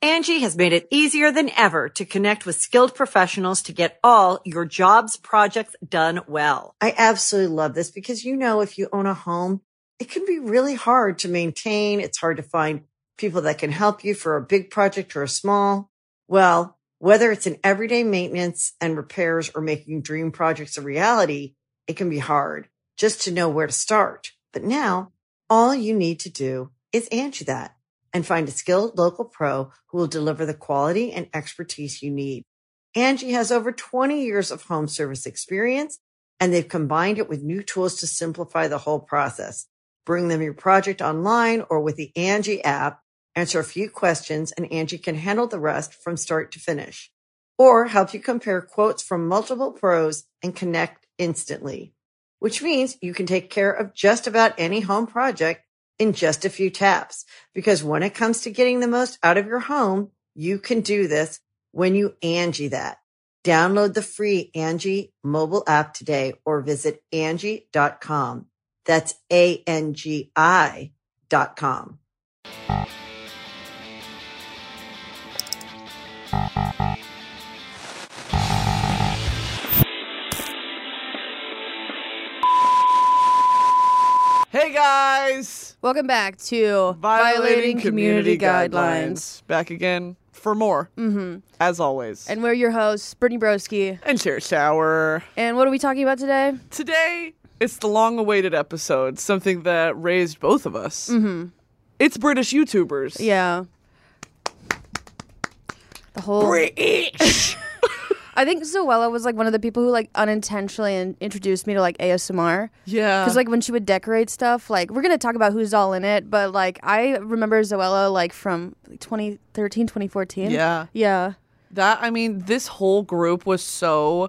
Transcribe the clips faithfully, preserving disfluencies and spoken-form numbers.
Angie has made it easier than ever to connect with skilled professionals to get all your jobs projects done well. I absolutely love this because, you know, if you own a home, it can be really hard to maintain. It's hard to find people that can help you for a big project or a small. Well, whether it's in everyday maintenance and repairs or making dream projects a reality, it can be hard just to know where to start. But now all you need to do is Angie that and find a skilled local pro who will deliver the quality and expertise you need. Angie has over twenty years of home service experience, and they've combined it with new tools to simplify the whole process. Bring them your project online or with the Angie app, answer a few questions, and Angie can handle the rest from start to finish. Or help you compare quotes from multiple pros and connect instantly, which means you can take care of just about any home project in just a few taps. Because when it comes to getting the most out of your home, you can do this when you Angie that. Download the free Angie mobile app today or visit Angie dot com. That's A N G I dot com. Hey guys! Welcome back to Violating, Violating Community, Community Guidelines. Guidelines. Back again for more, Mm-hmm. as always. And we're your hosts, Brittany Broski. And Cher Shower. And what are we talking about today? Today, it's the long-awaited episode, something that raised both of us. Mm-hmm. It's British YouTubers. Yeah. The whole... British! I think Zoella was like one of the people who like unintentionally in- introduced me to like A S M R. Yeah. Because like when she would decorate stuff, like we're going to talk about who's all in it, but like I remember Zoella like from like, twenty thirteen, twenty fourteen. Yeah. Yeah. That, I mean, this whole group was so...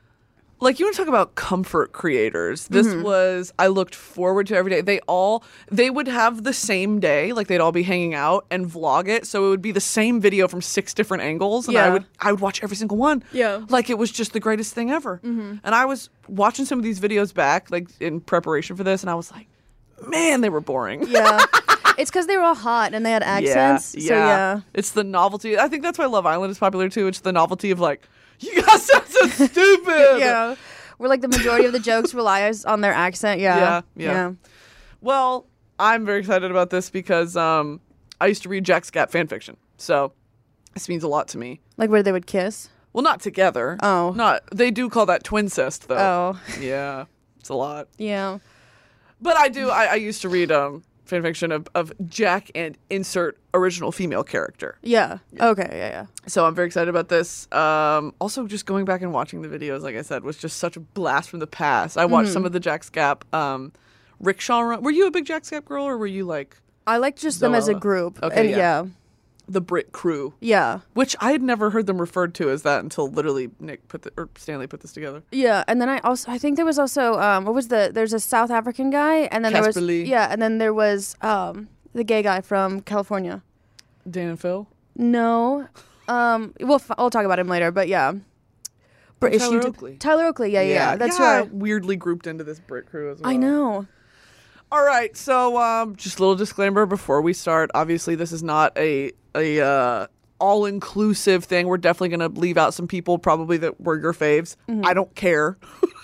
Like, you want to talk about comfort creators. This Mm-hmm. was, I looked forward to every day. They all, they would have the same day, like they'd all be hanging out and vlog it. So it would be the same video from six different angles. And I Yeah. would, I would watch every single one. Yeah. Like it was just the greatest thing ever. Mm-hmm. And I was watching some of these videos back, like in preparation for this. And I was like, man, they were boring. Yeah. It's because they were all hot and they had accents. Yeah, So yeah. It's the novelty. I think that's why Love Island is popular too. It's the novelty of like, you guys sound so stupid. Yeah. We're like the majority of the jokes rely on their accent. Yeah. Yeah, yeah. Well, I'm very excited about this because um, I used to read Jack's Gap fan fiction. So this means a lot to me. Like where they would kiss. Well, not together. Oh. Not. They do call that twincest, though. Oh. Yeah. It's a lot. Yeah. But I do. I, I used to read um, fan fiction of, of Jack and insert original female character. Yeah. Okay. Yeah. Yeah. So I'm very excited about this. Um, also, just going back and watching the videos, like I said, was just such a blast from the past. I watched Mm-hmm. some of the Jack's Gap um, rickshaw run. Were you a big Jack's Gap girl, or were you like I liked just them as a Zoella? group. Okay, And yeah. yeah. the Brit crew? Yeah. Which I had never heard them referred to as that until literally Nick put the, or Stanley put this together. Yeah. And then I also I think there was also um what was the there's a South African guy and then there Casper was Lee. yeah and then there was um the gay guy from California. Dan and Phil. No. Um we'll f- we'll talk about him later, but yeah. British Tyler YouTube- Oakley. Tyler Oakley. Yeah, yeah. yeah. That's yeah, right. Weirdly grouped into this Brit crew as well. I know. All right, so um, just a little disclaimer before we start. Obviously, this is not a a uh, all inclusive thing. We're definitely gonna leave out some people probably that were your faves. Mm-hmm. I don't care.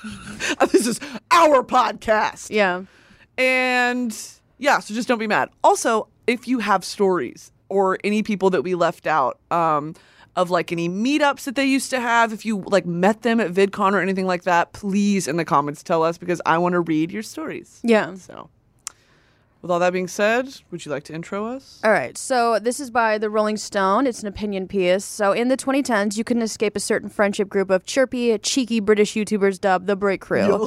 This is our podcast. Yeah. And yeah, so just don't be mad. Also, if you have stories or any people that we left out um, of like any meetups that they used to have, if you like met them at VidCon or anything like that, please in the comments tell us because I want to read your stories. Yeah. So with all that being said, would you like to intro us? All right, so this is by the Rolling Stone. It's an opinion piece. So in the twenty tens, you couldn't escape a certain friendship group of chirpy, cheeky British YouTubers dubbed the Break Crew.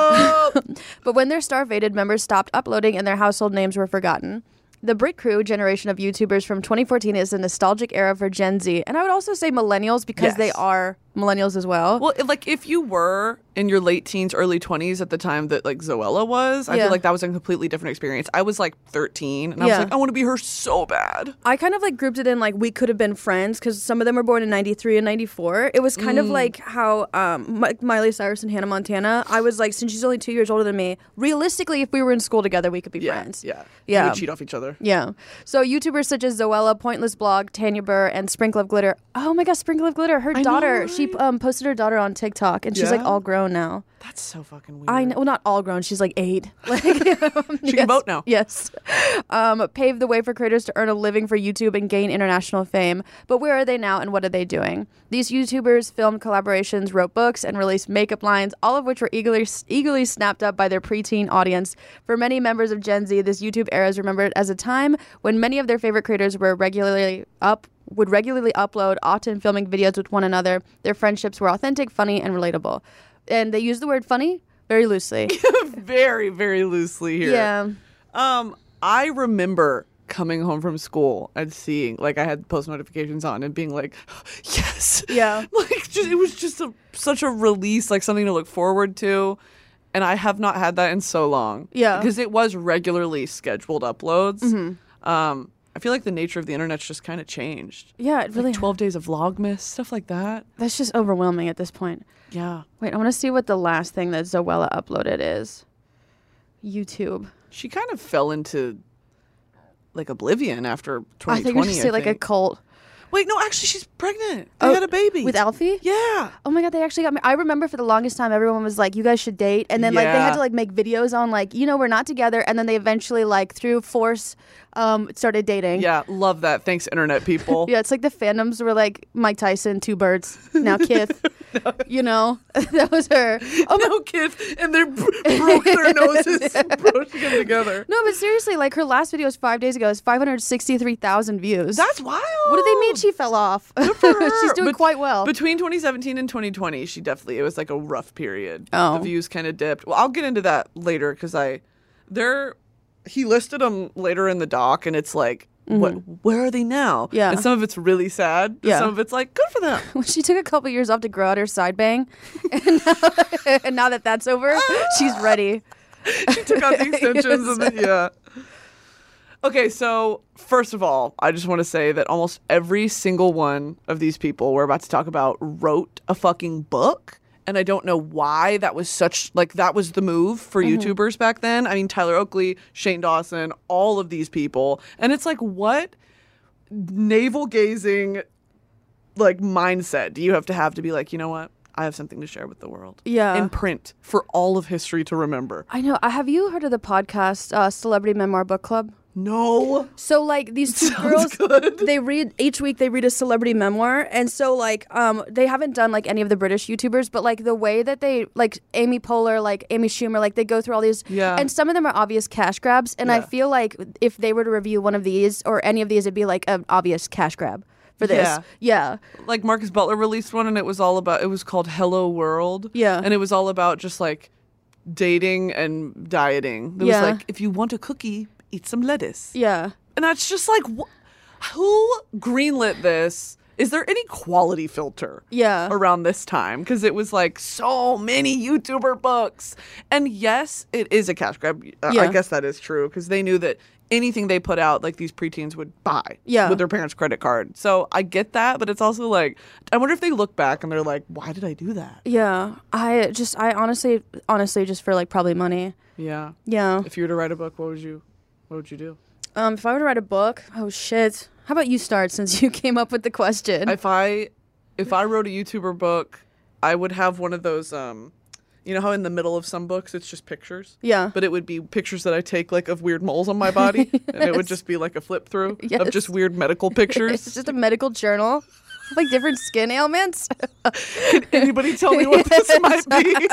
But when their star-fated members stopped uploading and their household names were forgotten, the Brit Crew generation of YouTubers from twenty fourteen is a nostalgic era for Gen Z. And I would also say millennials because Yes. they are millennials as well. Well, if- like if you were in your late teens, early twenties at the time that like Zoella was, I Yeah. feel like that was a completely different experience. I was like thirteen and I Yeah. was like, I want to be her so bad. I kind of like grouped it in like we could have been friends because some of them were born in ninety-three and ninety-four. It was kind of like how um, Mi- Miley Cyrus and Hannah Montana. I was like, since she's only two years older than me, realistically, if we were in school together, we could be Yeah, friends. yeah, Yeah. We would cheat off each other. Yeah. So YouTubers such as Zoella, Pointless Blog, Tanya Burr, and Sprinkle of Glitter. Oh my gosh, Sprinkle of Glitter. Her I know, daughter. She right? um, posted her daughter on TikTok, and she's like Yeah? all grown now. That's so fucking weird. I know. Well, not all grown. She's like eight. Like She can vote now. Yes. Um, paved the way for creators to earn a living for YouTube and gain international fame. But where are they now and what are they doing? These YouTubers filmed collaborations, wrote books, and released makeup lines, all of which were eagerly, eagerly snapped up by their preteen audience. For many members of Gen Z, this YouTube era is remembered as a time when many of their favorite creators were regularly up would regularly upload, often filming videos with one another. Their friendships were authentic, funny, and relatable. And they use the word funny very loosely. very, very loosely here. Yeah. Um, I remember coming home from school and seeing, like, I had post notifications on and being like, yes. Yeah. Like, just, it was just a, such a release, like something to look forward to. And I have not had that in so long. Yeah. Because it was regularly scheduled uploads. Um, I feel like the nature of the internet's just kind of changed. Yeah, it really Like twelve days of Vlogmas, stuff like that. That's just overwhelming at this point. Yeah. Wait, I want to see what the last thing that Zoella uploaded is. YouTube. She kind of fell into, like, oblivion after twenty twenty, I think you should say like a think. cult. Wait, no, actually, she's pregnant. They Oh, had a baby. With Alfie? Yeah. Oh my god, they actually got me. I remember for the longest time, everyone was like, "You guys should date," and then like they had Yeah. to like make videos on like, you know, we're not together, and then they eventually like through force, um, started dating. Yeah, love that. Thanks, internet people. Yeah, it's like the fandoms were like Mike Tyson, two birds, now Kith. You know, that was her. Oh, no, kids, and they b- broke their noses, broaching them together. No, but seriously, like her last video was five days ago. It's five hundred sixty-three thousand views. That's wild. What do they mean she fell off? Good for her. She's doing Bet- quite well. Between twenty seventeen and twenty twenty, she definitely, it was like a rough period. Oh. The views kind of dipped. Well, I'll get into that later because I, they're, he listed them later in the doc and it's like, what, where are they now? Yeah. And some of it's really sad. And Yeah. some of it's like, good for them. Well, she took a couple years off to grow out her side bang, and now, and now that that's over, she's ready. She took out the extensions and then, yeah. Okay, so first of all, I just want to say that almost every single one of these people we're about to talk about wrote a fucking book. And I don't know why that was such, like, that was the move for YouTubers back then. I mean, Tyler Oakley, Shane Dawson, all of these people. And it's like, what navel gazing, like, mindset do you have to have to be like, you know what? I have something to share with the world. Yeah. In print for all of history to remember. I know. Uh, have you heard of the podcast uh, Celebrity Memoir Book Club? No. So like these two Sounds girls, good. they read each week. They read a celebrity memoir, and so like um they haven't done like any of the British YouTubers, but like the way that they like Amy Poehler, like Amy Schumer, like they go through all these, Yeah. and some of them are obvious cash grabs, and I Yeah. feel like if they were to review one of these or any of these, it'd be like an obvious cash grab for this. Yeah. Yeah. Like Marcus Butler released one and it was all about, it was called Hello World. Yeah. And it was all about just like dating and dieting. It Yeah. was like, if you want a cookie, eat some lettuce. Yeah. And that's just like, wh- who greenlit this? Is there any quality filter Yeah. around this time? Because it was like so many YouTuber books. And yes, it is a cash grab. Uh, Yeah. I guess that is true because they knew that anything they put out, like these preteens would buy Yeah. with their parents' credit card. So I get that, but it's also like, I wonder if they look back and they're like, why did I do that? Yeah. I just, I honestly, honestly, just for like probably money. Yeah. Yeah. If you were to write a book, what would you, what would you do? Um, if I were to write a book, oh shit. How about you start since you came up with the question? If I, if I wrote a YouTuber book, I would have one of those, um, you know how in the middle of some books it's just pictures? Yeah. But it would be pictures that I take like of weird moles on my body. And it would just be like a flip through Yes. of just weird medical pictures. It's just a medical journal of like different skin ailments. Can anybody tell me what this might be?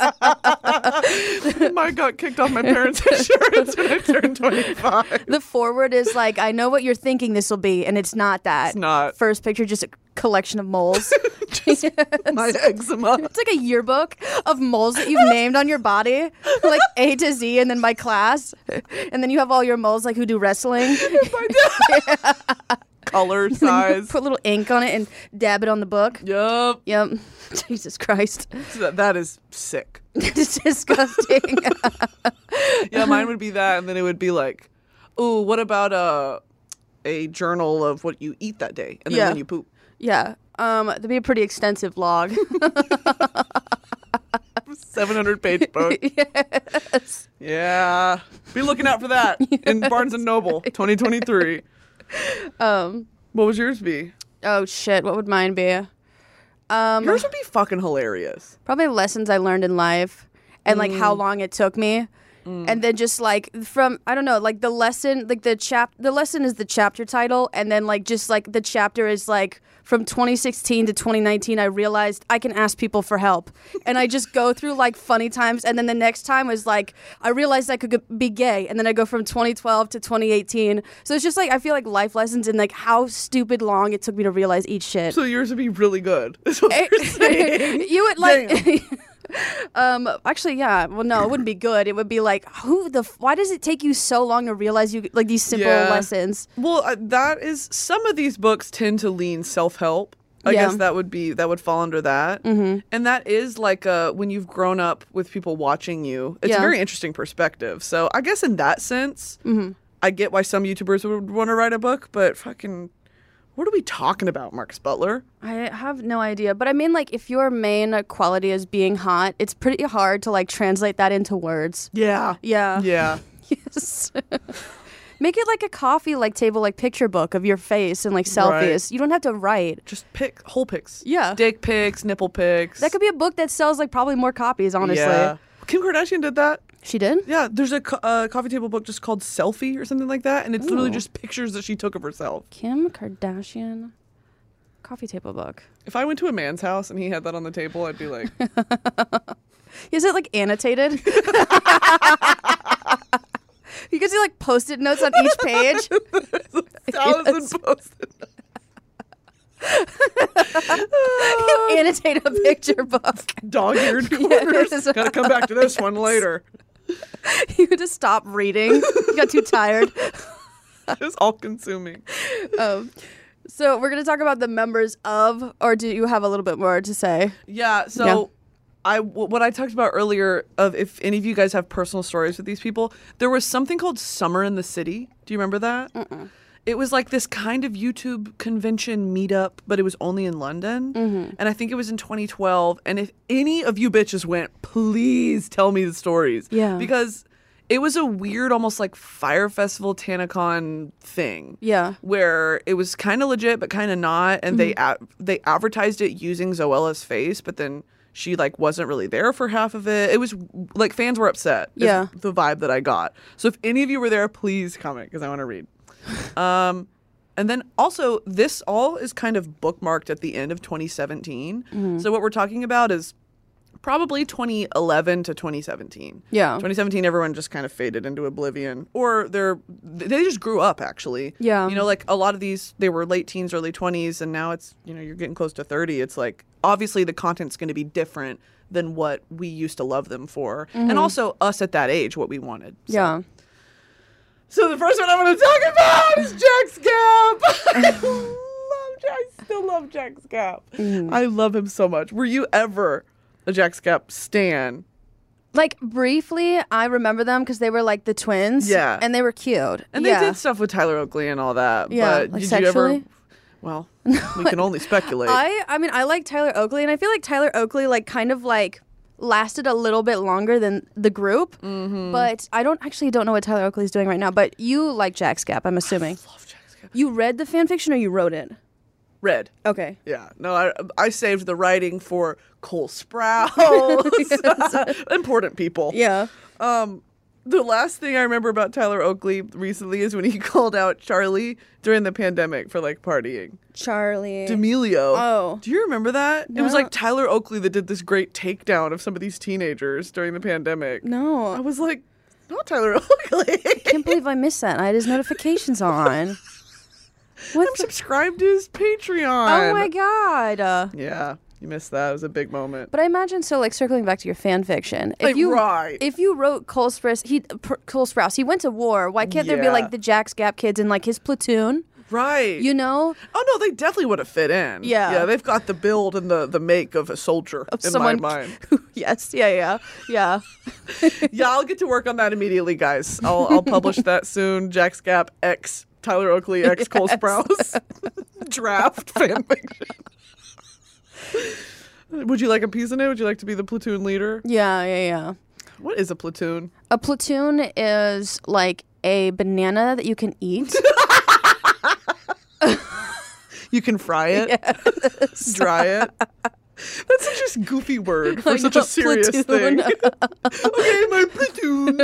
I got kicked off my parents' insurance when I turned twenty-five. The forward is like, I know what you're thinking this will be, and it's not that. It's not. First picture, just a collection of moles. My eczema. It's like a yearbook of moles that you've named on your body, like A to Z, and then my class, and then you have all your moles like who do wrestling. color size. Put a little ink on it and dab it on the book. Yup. Yep. Jesus Christ. So that, that is sick. It's disgusting. Yeah, mine would be that, and then it would be like, ooh, what about a a journal of what you eat that day, and then Yeah. when you poop. Yeah. Um, that'd be a pretty extensive log. seven hundred page book. Yes. Yeah. Be looking out for that in Barnes and Noble twenty twenty-three. Um. What would yours be? Oh shit. What would mine be? Um. Yours would be fucking hilarious. Probably lessons I learned in life, and like how long it took me. And then just like from I don't know, like the lesson, like the chap, the lesson is the chapter title, and then like just like the chapter is like from twenty sixteen to twenty nineteen. I realized I can ask people for help, and I just go through like funny times, and then the next time was like I realized I could g- be gay, and then I go from twenty twelve to twenty eighteen. So it's just like I feel like life lessons and like how stupid long it took me to realize each shit. So yours would be really good. Is what you're saying. You would like. um. Actually, yeah. Well, no, it wouldn't be good. It would be like, who the? F- why does it take you so long to realize you like these simple Yeah. lessons? Well, uh, that is some of these books tend to lean self-help. I Yeah. guess that would be that would fall under that. Mm-hmm. And that is like uh when you've grown up with people watching you. It's Yeah. a very interesting perspective. So I guess in that sense, Mm-hmm. I get why some YouTubers would want to write a book, but fucking, what are we talking about, Marcus Butler? I have no idea, but I mean, like, if your main quality is being hot, it's pretty hard to like translate that into words. Yeah. Yeah. Yeah. Yes. Make it like a coffee like table like picture book of your face and like selfies. Right. You don't have to write. Just pick whole pics. Yeah. Dick pics, nipple pics. That could be a book that sells like probably more copies. Honestly, Yeah. Kim Kardashian did that. she did. Yeah, there's a co- uh, coffee table book just called Selfie or something like that, and it's literally Ooh. just pictures that she took of herself. Kim Kardashian coffee table book. If I went to a man's house and he had that on the table, I'd be like, Is it like annotated? You can see like post-it notes on each page. thousand posted. You annotate a picture book. Dog-eared corners. Yes. Gotta come back to this one later. You just stop reading. You got too tired. It's all-consuming. Um, so we're gonna talk about the members of, or do you have a little bit more to say? Yeah, so Yeah. I w- what I talked about earlier of if any of you guys have personal stories with these people, there was something called Summer in the City. Do you remember that? Mm-mm. It was like this kind of YouTube convention meetup, but it was only in London. Mm-hmm. And I think it was in twenty twelve. And if any of you bitches went, please tell me the stories. Yeah. Because it was a weird, almost like Fire Festival TanaCon thing. Yeah. Where it was kind of legit, but kind of not. And they a- they advertised it using Zoella's face, but then she like wasn't really there for half of it. It was like fans were upset. is Yeah. the vibe that I got. So if any of you were there, please comment because I want to read. Um, and then also this all is kind of bookmarked at the end of twenty seventeen. Mm-hmm. So what we're talking about is probably twenty eleven to twenty seventeen. Yeah. twenty seventeen, everyone just kind of faded into oblivion, or they're they just grew up actually. Yeah. You know, like a lot of these, they were late teens, early twenties, and now it's, you know, you're getting close to thirty. It's like obviously the content's going to be different than what we used to love them for, and also us at that age, what we wanted. So. Yeah. So the first one I want to talk about is Jack's Gap. I love Jack. I still love Jack's Gap. I love him so much. Were you ever a Jack's Gap stan? Like briefly, I remember them because they were like the twins. Yeah. And they were cute. And yeah. they did stuff with Tyler Oakley and all that. Yeah, But like did sexually? you ever? Well, we can only speculate. I I mean I like Tyler Oakley, and I feel like Tyler Oakley like kind of like lasted a little bit longer than the group. Mm-hmm. But I don't actually don't know what Tyler Oakley's doing right now. But you like Jack's Gap, I'm assuming. I love Jack's Gap. You read the fan fiction or you wrote it? Red. Okay. Yeah. No, I I saved the writing for Cole Sprouse. Important people. Yeah. Um, the last thing I remember about Tyler Oakley recently is when he called out Charlie during the pandemic for like partying. Charlie. D'Amelio. Oh. Do you remember that? It was No. like Tyler Oakley that did this great takedown of some of these teenagers during the pandemic. I No. was like, not Tyler Oakley. Can't believe I missed that. I had his notifications on. What I'm the- subscribed to his Patreon. Oh my god. Uh, Yeah, you missed that. It was a big moment. But I imagine so. Like circling back to your fan fiction, if Like, you right. if you wrote Cole Sprouse, he Pr- Cole Sprouse, he went to war. Why can't there be Yeah. like the Jack's Gap kids in like his platoon? Right. You know? Oh, no, they definitely would have fit in. Yeah. Yeah, they've got the build and the, the make of a soldier Of in someone, my mind. Yes, yeah, yeah, yeah. Yeah, I'll get to work on that immediately, guys. I'll, I'll publish that soon. Jack's Gap X Tyler Oakley X Cole Yes. Sprouse draft fan fiction. Would you like a piece in it? Would you like to be the platoon leader? Yeah, yeah, yeah. What is a platoon? A platoon is like a banana that you can eat. You can fry it, Yes. dry it. That's such a goofy word for I such know, a serious platoon. thing. Okay, my platoon.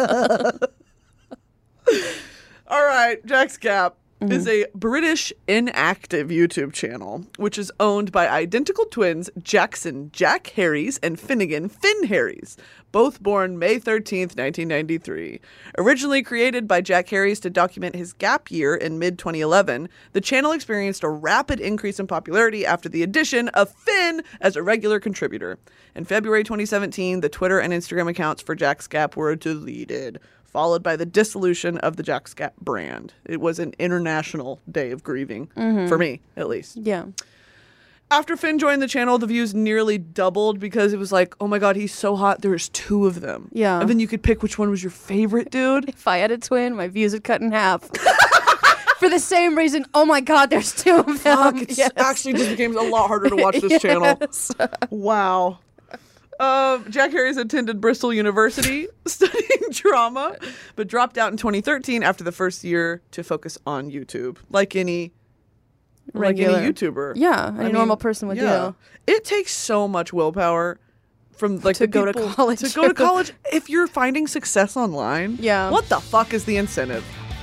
All right, Jack's Gap mm-hmm. is a British inactive YouTube channel, which is owned by identical twins Jackson Jack Harries and Finnegan Finn Harries, both born May thirteenth, nineteen ninety-three. Originally created by Jack Harries to document his gap year in mid twenty eleven, the channel experienced a rapid increase in popularity after the addition of Finn as a regular contributor. In February twenty seventeen, the Twitter and Instagram accounts for Jack's Gap were deleted, followed by the dissolution of the Jack's Gap brand. It was an international day of grieving, mm-hmm. for me, at least. Yeah. After Finn joined the channel, the views nearly doubled because it was like, oh my god, he's so hot, there's two of them. Yeah. And then you could pick which one was your favorite, dude. If I had a twin, my views would cut in half. For the same reason, oh my god, there's two of them. Fuck, it Yes. actually just became a lot harder to watch this Yes. channel. Wow. Uh, Jack Harries attended Bristol University studying drama, but dropped out in twenty thirteen after the first year to focus on YouTube, like any Regular. like any YouTuber. Yeah, any I normal mean, person would yeah. do. It takes so much willpower from like To the go to people- college. To go to college if you're finding success online. Yeah. What the fuck is the incentive?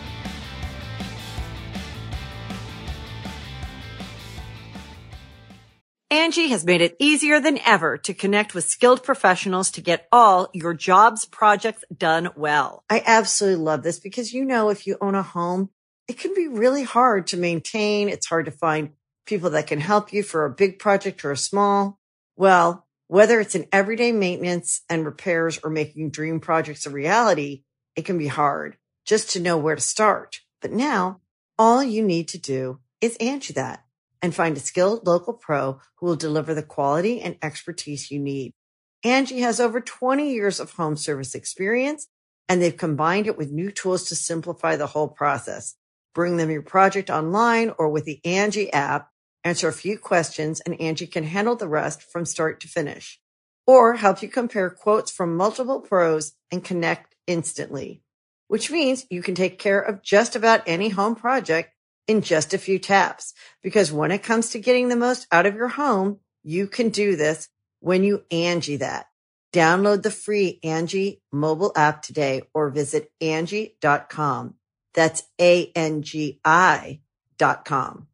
Angie has made it easier than ever to connect with skilled professionals to get all your jobs projects done well. I absolutely love this because, you know, if you own a home, it can be really hard to maintain. It's hard to find people that can help you for a big project or a small. Well, whether it's in everyday maintenance and repairs or making dream projects a reality, it can be hard just to know where to start. But now all you need to do is Angie that and find a skilled local pro who will deliver the quality and expertise you need. Angie has over twenty years of home service experience, and they've combined it with new tools to simplify the whole process. Bring them your project online or with the Angie app, answer a few questions, and Angie can handle the rest from start to finish. Or help you compare quotes from multiple pros and connect instantly, which means you can take care of just about any home project in just a few taps. Because when it comes to getting the most out of your home, you can do this when you Angie that. Download the free Angie mobile app today or visit Angie dot com. That's A N G I dot com.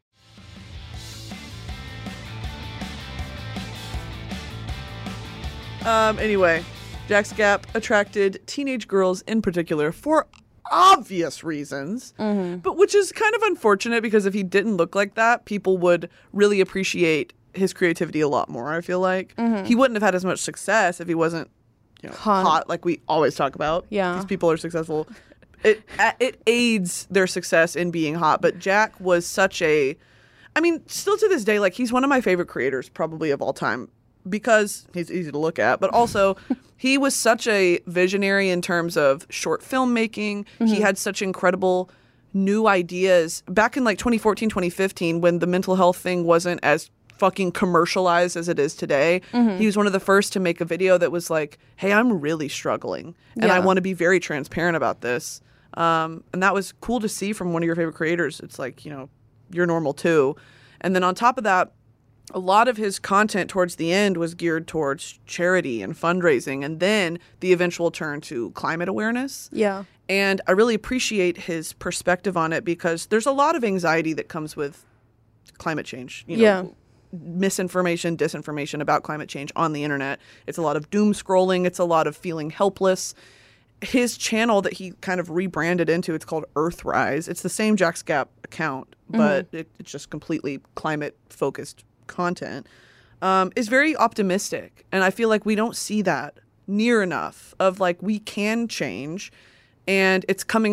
Um, anyway, Jack's Gap attracted teenage girls in particular for obvious reasons, mm-hmm. but which is kind of unfortunate because if he didn't look like that, people would really appreciate his creativity a lot more, I feel like. Mm-hmm. He wouldn't have had as much success if he wasn't, you know, hot, hot like we always talk about. Yeah. These people are successful. It it aids their success in being hot, but Jack was such a, I mean, still to this day, like he's one of my favorite creators probably of all time because he's easy to look at, but also he was such a visionary in terms of short filmmaking. Mm-hmm. He had such incredible new ideas back in like twenty fourteen, twenty fifteen when the mental health thing wasn't as fucking commercialized as it is today. Mm-hmm. He was one of the first to make a video that was like, hey, I'm really struggling and yeah. I want to be very transparent about this. Um, and that was cool to see from one of your favorite creators. It's like, you know, you're normal too. And then on top of that, a lot of his content towards the end was geared towards charity and fundraising, and then the eventual turn to climate awareness. Yeah. And I really appreciate his perspective on it because there's a lot of anxiety that comes with climate change. You know, yeah. misinformation, disinformation about climate change on the internet. It's a lot of doom scrolling. It's a lot of feeling helpless. His channel that he kind of rebranded into, it's called Earthrise. It's the same Jack's Gap account, but mm-hmm. it, it's just completely climate-focused content, um, is very optimistic. And I feel like we don't see that near enough of like we can change. And it's coming from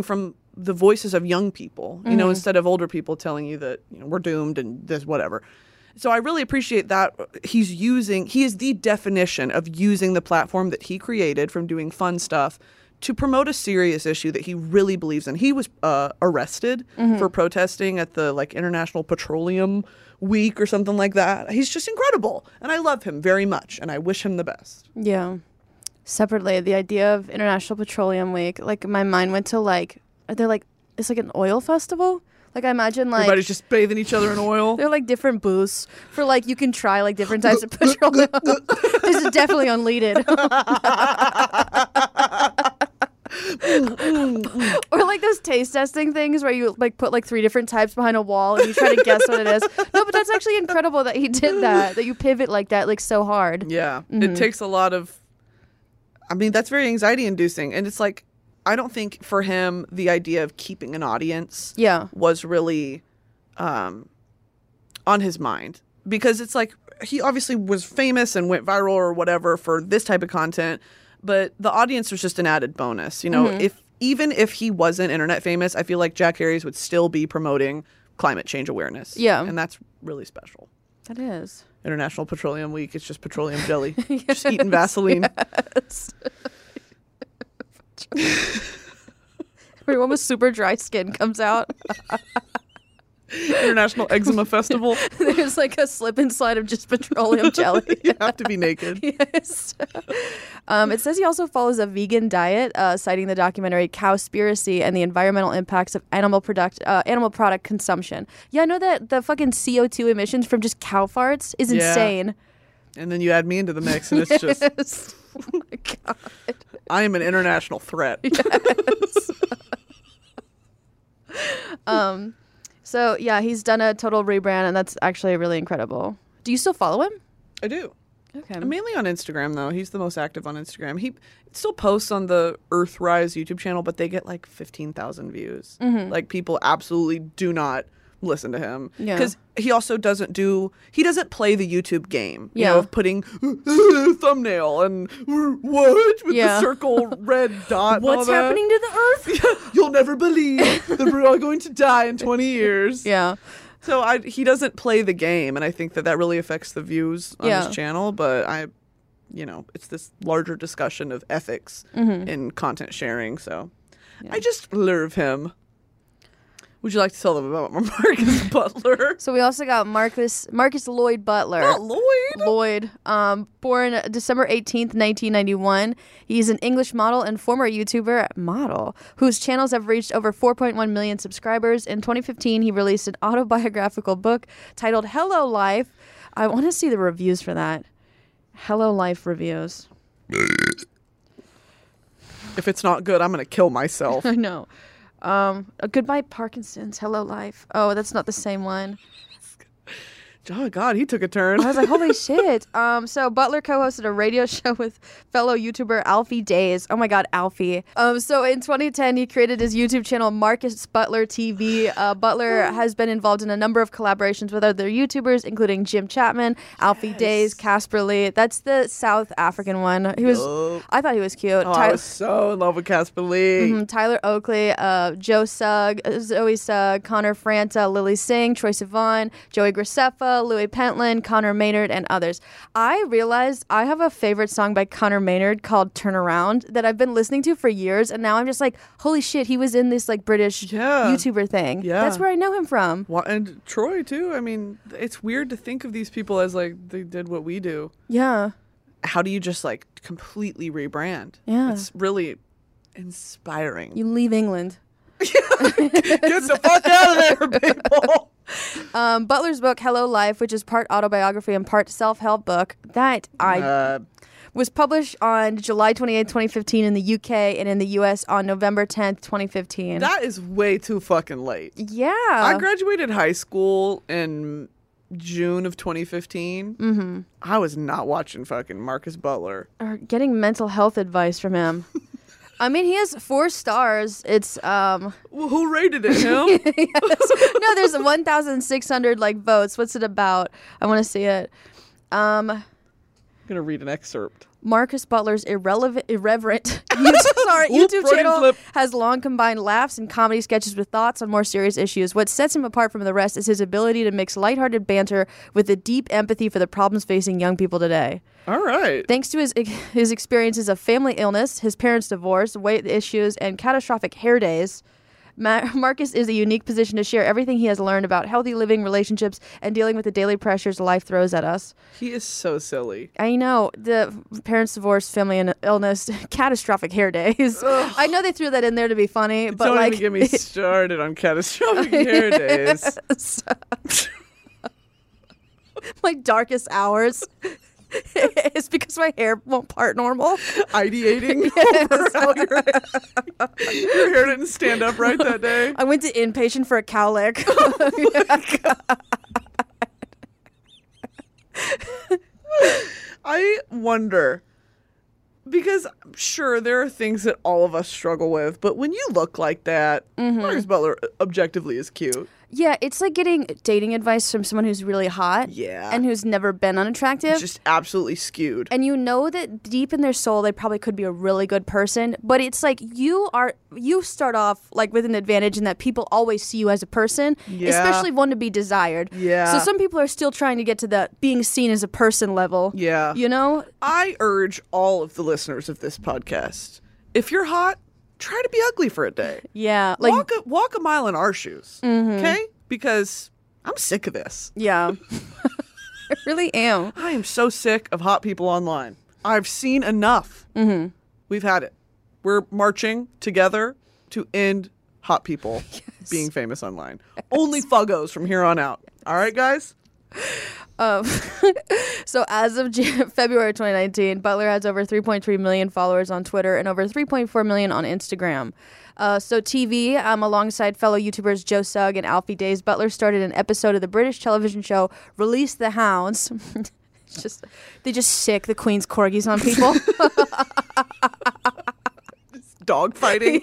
the voices of young people, you mm-hmm. know, instead of older people telling you that, you know, we're doomed and this whatever. So I really appreciate that he's using, he is the definition of using the platform that he created from doing fun stuff to promote a serious issue that he really believes in. He was uh, arrested mm-hmm. for protesting at the like International Petroleum Week or something like that. He's just incredible. And I love him very much. And I wish him the best. Yeah. Separately, the idea of International Petroleum Week, like my mind went to like, are there like, it's like an oil festival? Like I imagine like everybody's just bathing each other in oil. They're like different booths for like you can try like different types of petroleum. This is definitely unleaded. Or like those taste testing things where you like put like three different types behind a wall and you try to guess what it is. No, but that's actually incredible that he did that. That you pivot like that, like so hard. Yeah, mm-hmm. It takes a lot of. I mean, that's very anxiety inducing, and it's like. I don't think for him the idea of keeping an audience yeah. was really um, on his mind, because it's like he obviously was famous and went viral or whatever for this type of content, but the audience was just an added bonus. You know, mm-hmm. if even if he wasn't internet famous, I feel like Jack Harries would still be promoting climate change awareness. Yeah. And that's really special. That is. International Petroleum Week. It's just petroleum jelly. Yes, just eating Vaseline. Yes. Everyone with super dry skin comes out. International Eczema Festival. There's like a slip and slide of just petroleum jelly. You have to be naked. Yes. Um, it says he also follows a vegan diet, uh, citing the documentary Cowspiracy and the environmental impacts of animal product uh, animal product consumption. Yeah, I know that the fucking C O two emissions from just cow farts is yeah. insane. And then you add me into the mix, and it's yes. just. Oh my God. I am an international threat. Yes. um, so yeah, he's done a total rebrand, and that's actually really incredible. Do you still follow him? I do. Okay. Mainly on Instagram, though. He's the most active on Instagram. He still posts on the Earthrise YouTube channel, but they get like fifteen thousand views. Mm-hmm. Like people absolutely do not listen to him because yeah. he also doesn't do he doesn't play the YouTube game you yeah. know of putting thumbnail and what with yeah. the circle red dot what's and all happening that. to the earth. Yeah, you'll never believe that we're all going to die in twenty years. Yeah, so I he doesn't play the game, and I think that that really affects the views on yeah. his channel. But I you know it's this larger discussion of ethics mm-hmm. in content sharing, so yeah. I just love him. Would you like to tell them about Marcus Butler? So we also got Marcus Marcus Lloyd Butler. Not Lloyd. Lloyd, um, born December eighteenth, nineteen ninety-one. He's an English model and former YouTuber model whose channels have reached over four point one million subscribers. In twenty fifteen, he released an autobiographical book titled Hello Life. I want to see the reviews for that. Hello Life reviews. If it's not good, I'm going to kill myself. I know. Um, a Goodbye Parkinson's, Hello Life. Oh, that's not the same one. Oh God, he took a turn. I was like, holy shit. Um, so Butler co-hosted a radio show with fellow YouTuber Alfie Days. Oh my God, Alfie. Um, so in twenty ten, he created his YouTube channel, Marcus Butler T V. Uh, Butler has been involved in a number of collaborations with other YouTubers, including Jim Chapman, Alfie yes. Days, Casper Lee. That's the South African one. He was. Yep. I thought he was cute. Oh, Ty- I was so in love with Casper Lee. Mm-hmm. Tyler Oakley, uh, Joe Sugg, Zoe Sugg, Connor Franta, Lily Singh, Troye Sivan, Joey Graceffa, Louis Pentland, Connor Maynard, and others. I realized I have a favorite song by Connor Maynard called Turn Around that I've been listening to for years, and now I'm just like, holy shit, he was in this like British yeah. YouTuber thing. Yeah. That's where I know him from. Well, and Troy too. I mean, it's weird to think of these people as like they did what we do. Yeah. How do you just like completely rebrand? Yeah. It's really inspiring. You leave England. Get the fuck out of there, people. Um, Butler's book, Hello Life, which is part autobiography and part self-help book, that I uh, was published on July twenty-eighth, twenty fifteen in the U K and in the U S on November tenth, twenty fifteen. That is way too fucking late. Yeah. I graduated high school in June of twenty fifteen. Mm-hmm. I was not watching fucking Marcus Butler. Or getting mental health advice from him. I mean, he has four stars. It's um. Well, who rated it? Him? Yes. No, there's one thousand six hundred like votes. What's it about? I want to see it. Um, I'm gonna read an excerpt. Marcus Butler's irrelevant, irreverent YouTube, sorry, Oop, YouTube Freudian channel slip. has long combined laughs and comedy sketches with thoughts on more serious issues. What sets him apart from the rest is his ability to mix lighthearted banter with the deep empathy for the problems facing young people today. All right. Thanks to his his experiences of family illness, his parents' divorce, weight issues, and catastrophic hair days, Ma- Marcus is a unique position to share everything he has learned about healthy living, relationships, and dealing with the daily pressures life throws at us. He is so silly. I know. The parents' divorce, family and illness, catastrophic hair days. Ugh. I know they threw that in there to be funny, but Don't like... even get me started on catastrophic hair days. Yes. My darkest hours. It's because my hair won't part normal. Ideating over how your, your hair didn't stand up right that day. I went to inpatient for a cowlick. I wonder, because I'm sure there are things that all of us struggle with, but when you look like that, Mm-hmm. Marcus Butler objectively is cute. Yeah, it's like getting dating advice from someone who's really hot. Yeah. And who's never been unattractive. Just absolutely skewed. And you know that deep in their soul, they probably could be a really good person. But it's like you are, you start off like with an advantage in that people always see you as a person, Yeah. especially one to be desired. Yeah. So some people are still trying to get to the being seen as a person level. Yeah. You know? I urge all of the listeners of this podcast, if you're hot, try to be ugly for a day. Yeah. Like, walk, a, walk a mile in our shoes, okay? Because I'm sick of this. yeah. I really am. I am so sick of hot people online. I've seen enough. Mm-hmm. We've had it. We're marching together to end hot people being famous online. Only fuggos from here on out. All right, guys? Um, so as of Jan- February twenty nineteen, Butler has over three point three million followers on Twitter and over three point four million on Instagram. Uh, so T V, um, alongside fellow YouTubers Joe Sugg and Alfie Days, Butler started an episode of the British television show Release the Hounds. It's just they just sick the Queen's corgis on people. Dog fighting.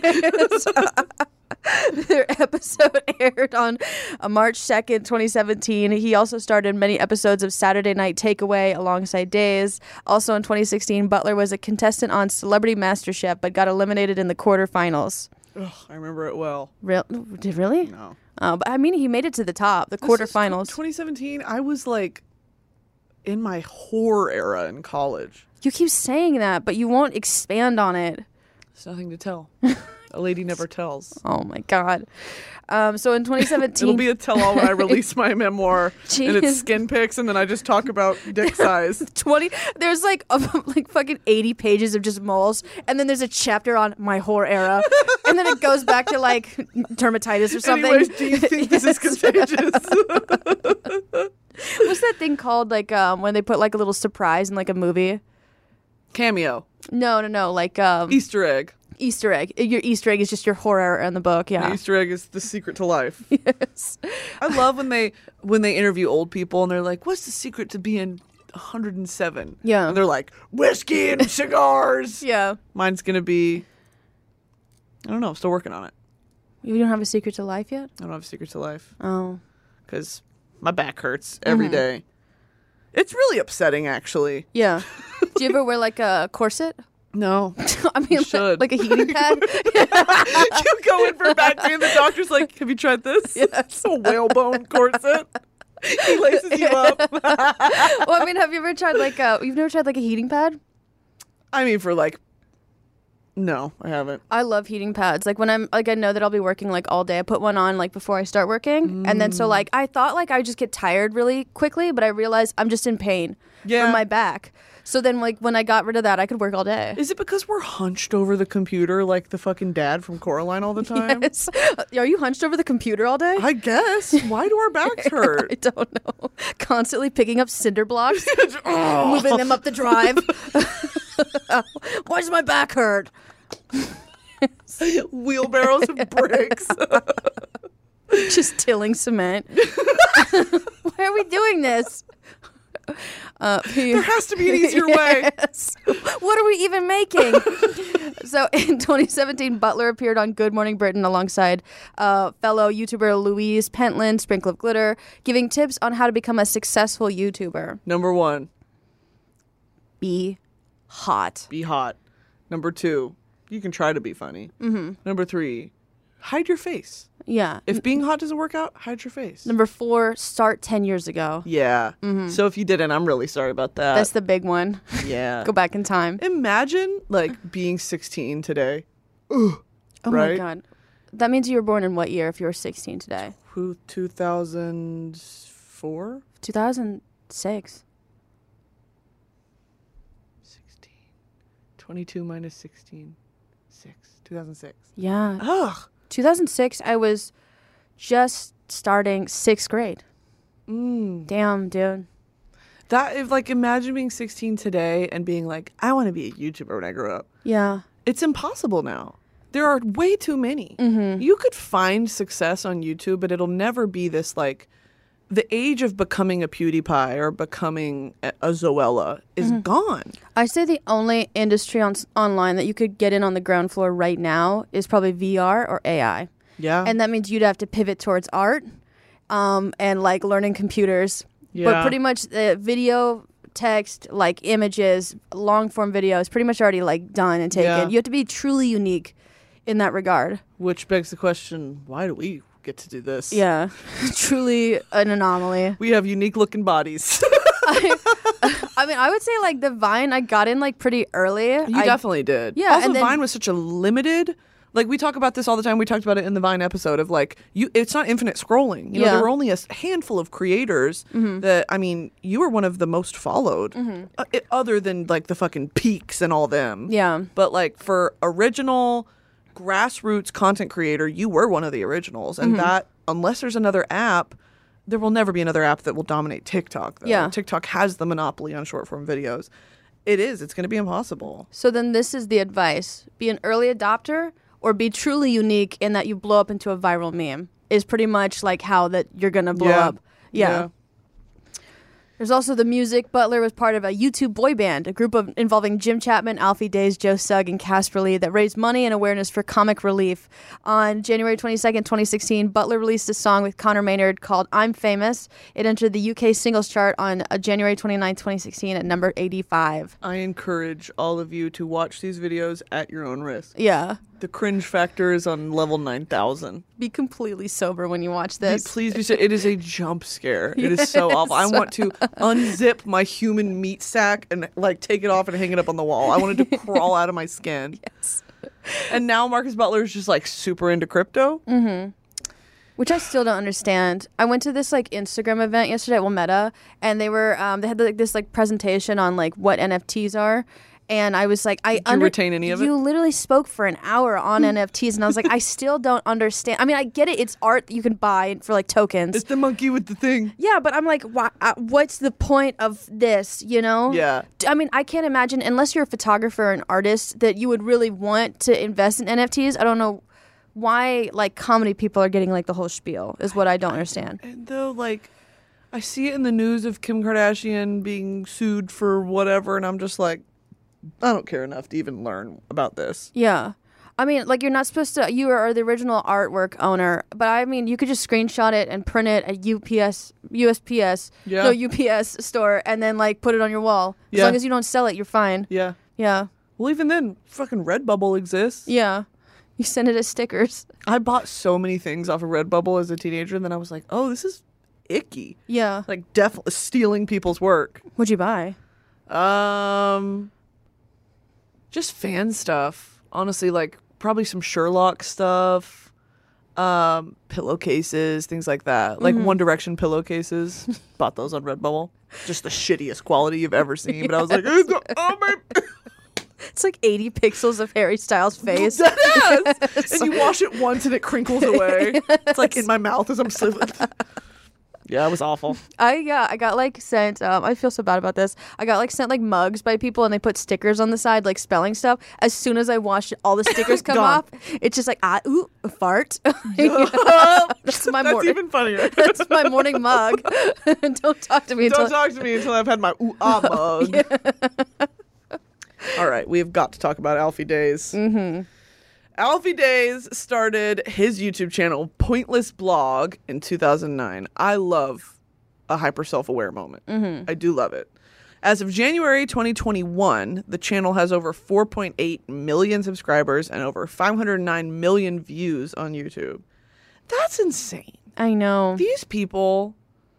Their episode aired on uh, March second, twenty seventeen. He also starred in many episodes of Saturday Night Takeaway alongside Days. Also in twenty sixteen, Butler was a contestant on Celebrity MasterChef, but got eliminated in the quarterfinals. Ugh, I remember it well. Real? Did really? No. Oh, but I mean, he made it to the top, the This is quarterfinals. twenty seventeen, I was like in my horror era in college. You keep saying that, but you won't expand on it. There's nothing to tell. A lady never tells. Oh my God. Um, so in twenty seventeen, It'll be a tell-all when I release my memoir, and it's Jeez. skin pics, and then I just talk about dick size. twenty there's like um, like fucking eighty pages of just moles, and then there's a chapter on my horror era, and then it goes back to like dermatitis or something. Anyways, do you think this is Yes. contagious? What's that thing called, like um when they put like a little surprise in like a movie? Cameo. No, no, no, like um Easter egg. Easter egg. Your Easter egg is just your horror era in the book. The Yeah. Easter egg is the secret to life. Yes. I love when they when they interview old people and they're like, "What's the secret to being one hundred seven?" Yeah. And they're like, "Whiskey and cigars." Yeah. Mine's gonna be. I don't know. I'm still working on it. You don't have a secret to life yet? I don't have a secret to life Oh. because my back hurts every day. It's really upsetting, actually. Yeah. Do you ever wear like a corset? No. I mean, like, should. like a heating pad? You go in for back pain, the doctor's like, "Have you tried this?" Yes. It's a whalebone corset. He laces you up. Well, I mean, have you ever tried like a, you've never tried like a heating pad? I mean, for like, no, I haven't. I love heating pads. Like when I'm like I know that I'll be working like all day. I put one on like before I start working, and then so like I thought like I would just get tired really quickly, but I realized I'm just in pain Yeah. from my back. So then like when I got rid of that, I could work all day. Is it because we're hunched over the computer like the fucking dad from Coraline all the time? Yes. Are you hunched over the computer all day? I guess. Why do our backs I hurt? don't know. Constantly picking up cinder blocks, moving them up the drive. Why does my back hurt? Wheelbarrows of bricks. Just tilling cement. Why are we doing this? Uh, There has to be an easier way. Yes. What are we even making? So in twenty seventeen, Butler appeared on Good Morning Britain alongside uh, fellow YouTuber Louise Pentland, Sprinkle of Glitter, giving tips on how to become a successful YouTuber. Number one. Be hot. Be hot. Number two, you can try to be funny. Mm-hmm. Number three, hide your face. Yeah. If being hot doesn't work out, hide your face. Number four, start ten years ago. Yeah. Mm-hmm. So if you didn't, I'm really sorry about that. That's the big one. Yeah. Go back in time. Imagine, like, being sixteen today. Ugh. Oh, right? my God. That means you were born in what year if you were sixteen today? Who, two thousand four? two thousand six. sixteen. twenty-two minus sixteen. six. two thousand six. Yeah. Ugh. two thousand six, I was just starting sixth grade. Mm. Damn, dude. That, if, like, imagine being sixteen today and being like, I want to be a YouTuber when I grow up. Yeah. It's impossible now. There are way too many. Mm-hmm. You could find success on YouTube, but it'll never be this, like, the age of becoming a PewDiePie or becoming a, a Zoella is Mm-hmm. gone. I say the only industry on online that you could get in on the ground floor right now is probably V R or A I. Yeah. And that means you'd have to pivot towards art um, and, like, learning computers. Yeah. But pretty much the video, text, like, images, long-form video is pretty much already, like, done and taken. Yeah. You have to be truly unique in that regard. Which begs the question, why do we get to do this? Yeah. Truly an anomaly. We have unique looking bodies. I, I mean, I would say, like, the Vine, I got in, like, pretty early. You I, definitely did. Yeah, Also, and then- Vine was such a limited. Like, we talk about this all the time. We talked about it in the Vine episode of, like, you. It's not infinite scrolling. You know, Yeah. there were only a s- handful of creators Mm-hmm. that, I mean, you were one of the most followed. Uh, it, other than, like, the fucking peaks and all them. Yeah. But, like, for original grassroots content creator, you were one of the originals. And Mm-hmm. that, unless there's another app, there will never be another app that will dominate TikTok, though. Yeah. TikTok has the monopoly on short form videos. It is. It's going to be impossible. So then this is the advice. Be an early adopter or be truly unique in that you blow up into a viral meme is pretty much like how that you're going to blow Yeah. up. Yeah. There's also the music. Butler was part of a YouTube boy band, a group of involving Jim Chapman, Alfie Days, Joe Sugg, and Casper Lee that raised money and awareness for comic relief. On January twenty-second, twenty sixteen, Butler released a song with Conor Maynard called I'm Famous. It entered the U K singles chart on uh, January twenty-ninth, twenty sixteen at number eighty-five. I encourage all of you to watch these videos at your own risk. Yeah. The cringe factor is on level nine thousand. Be completely sober when you watch this. Please be so. It is a jump scare. It is so awful. I want to unzip my human meat sack and, like, take it off and hang it up on the wall. I wanted to crawl out of my skin. Yes. And now Marcus Butler is just, like, super into crypto. Mm-hmm. Which I still don't understand. I went to this, like, Instagram event yesterday, well, Meta, and they were um, they had like this like presentation on, like, what N F Ts are. And I was like, I Did you retain any of it? You literally spoke for an hour on N F Ts, and I was like, I still don't understand. I mean, I get it; it's art that you can buy for, like, tokens. It's the monkey with the thing. Yeah, but I'm like, why, uh, what's the point of this? You know? Yeah. I mean, I can't imagine unless you're a photographer or an artist that you would really want to invest in N F Ts. I don't know why, like, comedy people are getting, like, the whole spiel is what I don't understand. And though, like, I see it in the news of Kim Kardashian being sued for whatever, and I'm just like, I don't care enough to even learn about this. Yeah. I mean, like, you're not supposed to, you are the original artwork owner, but I mean, you could just screenshot it and print it at U P S, U S P S, Yeah. no, U P S store, and then, like, put it on your wall. As Yeah. long as you don't sell it, you're fine. Yeah. Yeah. Well, even then, fucking Redbubble exists. Yeah. You send it as stickers. I bought so many things off of Redbubble as a teenager, and then I was like, oh, this is icky. Yeah. Like, definitely stealing people's work. What'd you buy? Um, just fan stuff. Honestly, like, probably some Sherlock stuff, um, pillowcases, things like that. Like, One Direction pillowcases. Bought those on Redbubble. Just the shittiest quality you've ever seen. But I was like, oh my... It's like eighty pixels of Harry Styles' face. Yes! And you wash it once and it crinkles away. It's like in my mouth as I'm sleeping. Yeah, it was awful. I yeah, I got like sent. Um, I feel so bad about this. I got like sent like mugs by people, and they put stickers on the side, like spelling stuff. As soon as I wash it, all the stickers come Gone. off. It's just like ah, ooh, a fart. That's my That's morning. even funnier. That's my morning mug. Don't talk to me Don't until. talk to me until I've had my ooh ah mug. All right, we've got to talk about Alfie Days. Mm-hmm. Alfie Days started his YouTube channel, Pointless Blog, in two thousand nine. I love a hyper self-aware moment. Mm-hmm. I do love it. As of January twenty twenty-one, the channel has over four point eight million subscribers and over five hundred nine million views on YouTube. That's insane. I know. These people,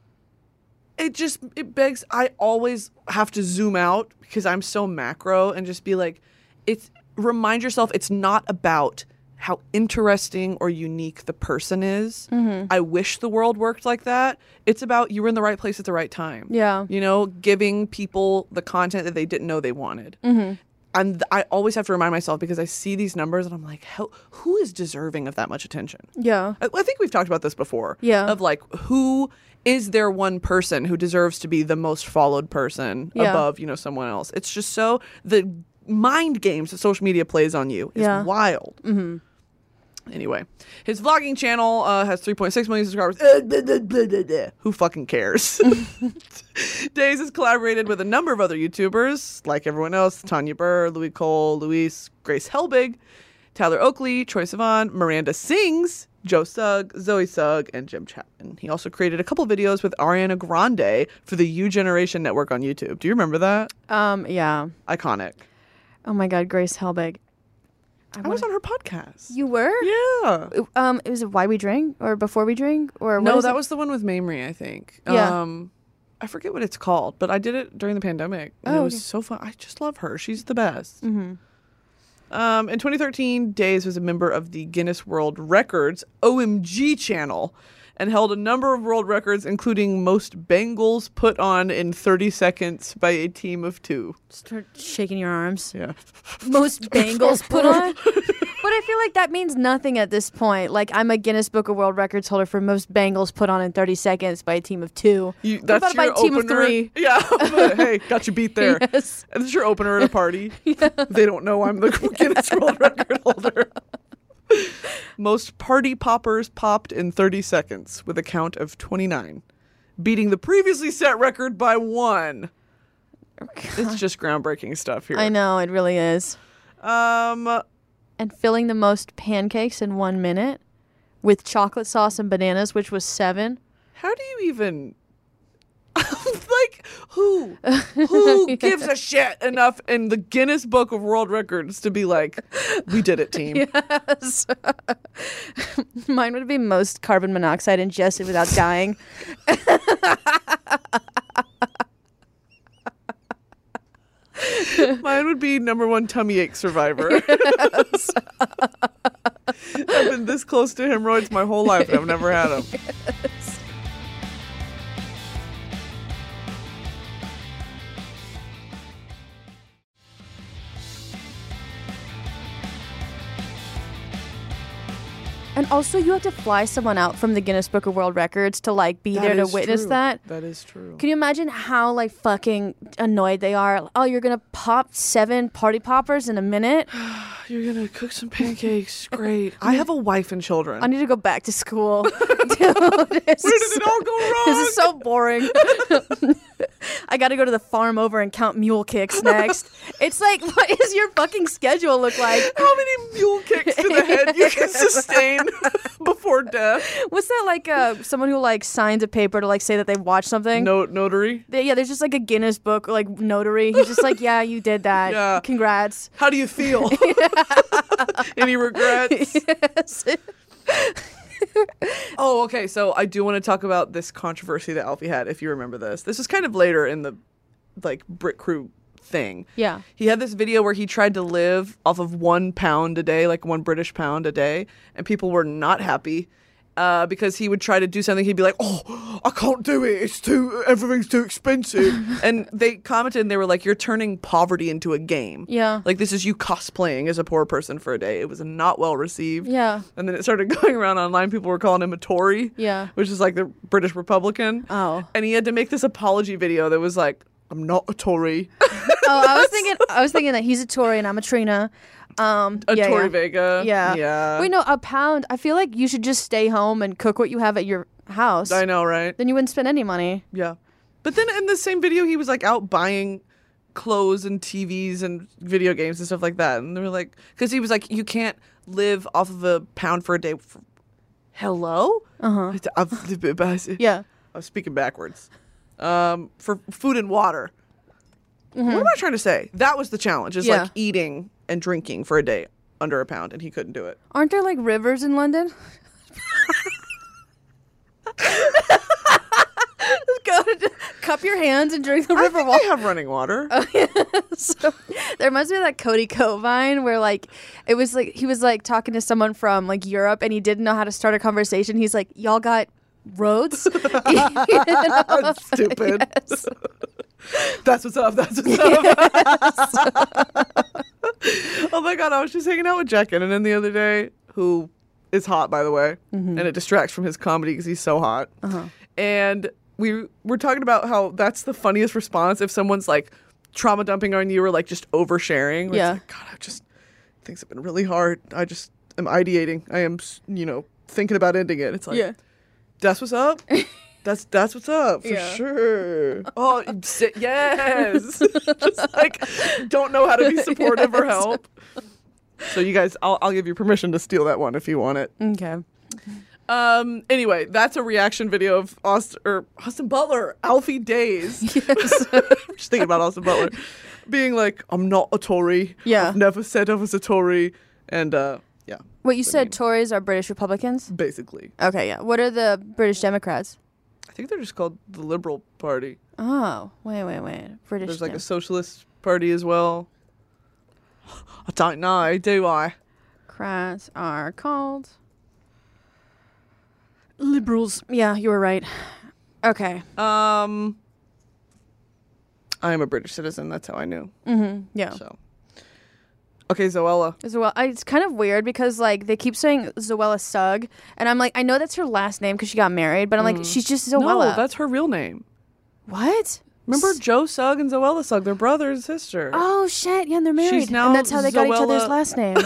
it just, it begs, I always have to zoom out because I'm so macro and just be like, it's, remind yourself it's not about how interesting or unique the person is. Mm-hmm. I wish the world worked like that. It's about you were in the right place at the right time. Yeah. You know, giving people the content that they didn't know they wanted. Mm-hmm. And I always have to remind myself because I see these numbers and I'm like, how, who is deserving of that much attention? Yeah. I, I think we've talked about this before. Yeah. Of like, who is there one person who deserves to be the most followed person Yeah. above, you know, someone else? It's just so, the mind games that social media plays on you is Yeah. wild. Mm-hmm. Anyway, his vlogging channel uh, has three point six million subscribers. Uh, blah, blah, blah, blah, blah. Who fucking cares? Days has collaborated with a number of other YouTubers, like everyone else, Tanya Burr, Louis Cole, Luis, Grace Helbig, Tyler Oakley, Troye Sivan, Miranda Sings, Joe Sugg, Zoe Sugg, and Jim Chapman. He also created a couple videos with Ariana Grande for the U Generation Network on YouTube. Do you remember that? Um. Yeah. Iconic. Oh my God, Grace Helbig. I, I was on her podcast. You were? Yeah. Um. It was it Why We Drink or Before We Drink or No, what is that it? was the one with Mamrie, I think. Yeah. Um, I forget what it's called, but I did it during the pandemic. And Oh, it was okay. so fun. I just love her. She's the best. Mm-hmm. Um, in twenty thirteen, Days was a member of the Guinness World Records O M G channel and held a number of world records, including most bangles put on in thirty seconds by a team of two. Start shaking your arms. Yeah. Most bangles put on. But I feel like that means nothing at this point. Like, I'm a Guinness Book of World Records holder for most bangles put on in thirty seconds by a team of two. You, What that's about by your a team of opener? three? Yeah. But, hey, got you beat there. Yes. And this is your opener at a party. Yeah. They don't know I'm the Guinness World Record holder. Most party poppers popped in thirty seconds with a count of twenty-nine, beating the previously set record by one. It's just groundbreaking stuff here. I know, it really is. Um, And filling the most pancakes in one minute with chocolate sauce and bananas, which was seven. how do you even... like, who? Who gives a shit enough in the Guinness Book of World Records to be like, we did it, team? Yes. Mine would be most carbon monoxide ingested without dying. Mine would be number one tummy ache survivor. Yes. I've been this close to hemorrhoids my whole life and I've never had them. Yes. And also, you have to fly someone out from the Guinness Book of World Records to like be That there to is witness true. that. That is true. Can you imagine how like fucking annoyed they are? Oh, you're gonna pop seven party poppers in a minute? You're going to cook some pancakes. Great. I have a wife and children. I need to go back to school. Dude, this Where did is it all go wrong? This is so boring. I got to go to the farm over and count mule kicks next. It's like, what does your fucking schedule look like? How many mule kicks to the head you can sustain before death? What's that like? Uh, someone who like signs a paper to like say that they watched something. No, notary? They- yeah, there's just like a Guinness book like notary. He's just like, yeah, you did that. Yeah. Congrats. How do you feel? Any regrets? Yes. Oh, okay. So I do want to talk about this controversy that Alfie had, if you remember this. This was kind of later in the like Brit Crew thing. Yeah. He had this video where he tried to live off of one pound a day, like one British pound a day, and people were not happy. Uh, because he would try to do something, he'd be like, "Oh, I can't do it. It's too, everything's too expensive." And they commented and they were like, "You're turning poverty into a game." Yeah. Like, this is you cosplaying as a poor person for a day. It was not well received. Yeah. And then it started going around online. People were calling him a Tory. Yeah. Which is like the British Republican. Oh. And he had to make this apology video that was like, "I'm not a Tory." Oh, I was thinking, I was thinking that he's a Tory and I'm a Trina. Um, a yeah, Tory yeah. Vega. Yeah. Yeah. Wait, no, a pound. I feel like you should just stay home and cook what you have at your house. I know, right? Then you wouldn't spend any money. Yeah. But then in the same video, he was like out buying clothes and T Vs and video games and stuff like that. And they were like, because he was like, you can't live off of a pound for a day. For, hello? Uh huh. Uh-huh. Yeah. I was speaking backwards. Um, for food and water. What am I trying to say? That was the challenge, is Yeah. like eating and drinking for a day under a pound, and he couldn't do it. Aren't there like rivers in London? Just go to cup your hands and drink the I river think water. they have running water. So, there must be that Cody Covine where like it was like he was like talking to someone from like Europe and he didn't know how to start a conversation. He's like, "Y'all got roads?" You know? Stupid. Yes. That's what's up. That's what's up. Oh my God. I was just hanging out with Jack Innanen the other day, who is hot, by the way. Mm-hmm. And it distracts from his comedy because he's so hot. Uh-huh. And we were talking about how that's the funniest response if someone's like trauma dumping on you or like just oversharing. Yeah. It's like, God, I just, things have been really hard. I just am ideating. I am, you know, thinking about ending it. It's like, Yeah. that's what's up. That's that's what's up for Yeah. sure. Oh, sit, yes. Just like don't know how to be supportive or help. So you guys, I'll I'll give you permission to steal that one if you want it. Okay. Um. Anyway, that's a reaction video of Austin or Austin Butler, Alfie Days. Yes. I'm just thinking about Austin Butler being like, "I'm not a Tory. Yeah. I've never said I was a Tory," and uh, yeah, What you I said mean, Tories are British Republicans? basically. Okay, yeah. What are the British Democrats? I think they're just called the Liberal Party. Oh, wait, wait, wait. British There's like Dem- a socialist party as well. I don't know, do I? Democrats are called liberals. Yeah, you were right. Okay. Um, I am a British citizen. That's how I knew. Mm-hmm. Yeah. So, okay, Zoella. Zoella. I, it's kind of weird because like they keep saying Zoella Sugg, and I'm like, I know that's her last name because she got married, but I'm like, she's just Zoella. No, that's her real name. what? Remember S- Joe Sugg and Zoella Sugg? They're brother and sister. Oh shit! Yeah, and they're married, She's now and that's how they got each other's Zoella- last name.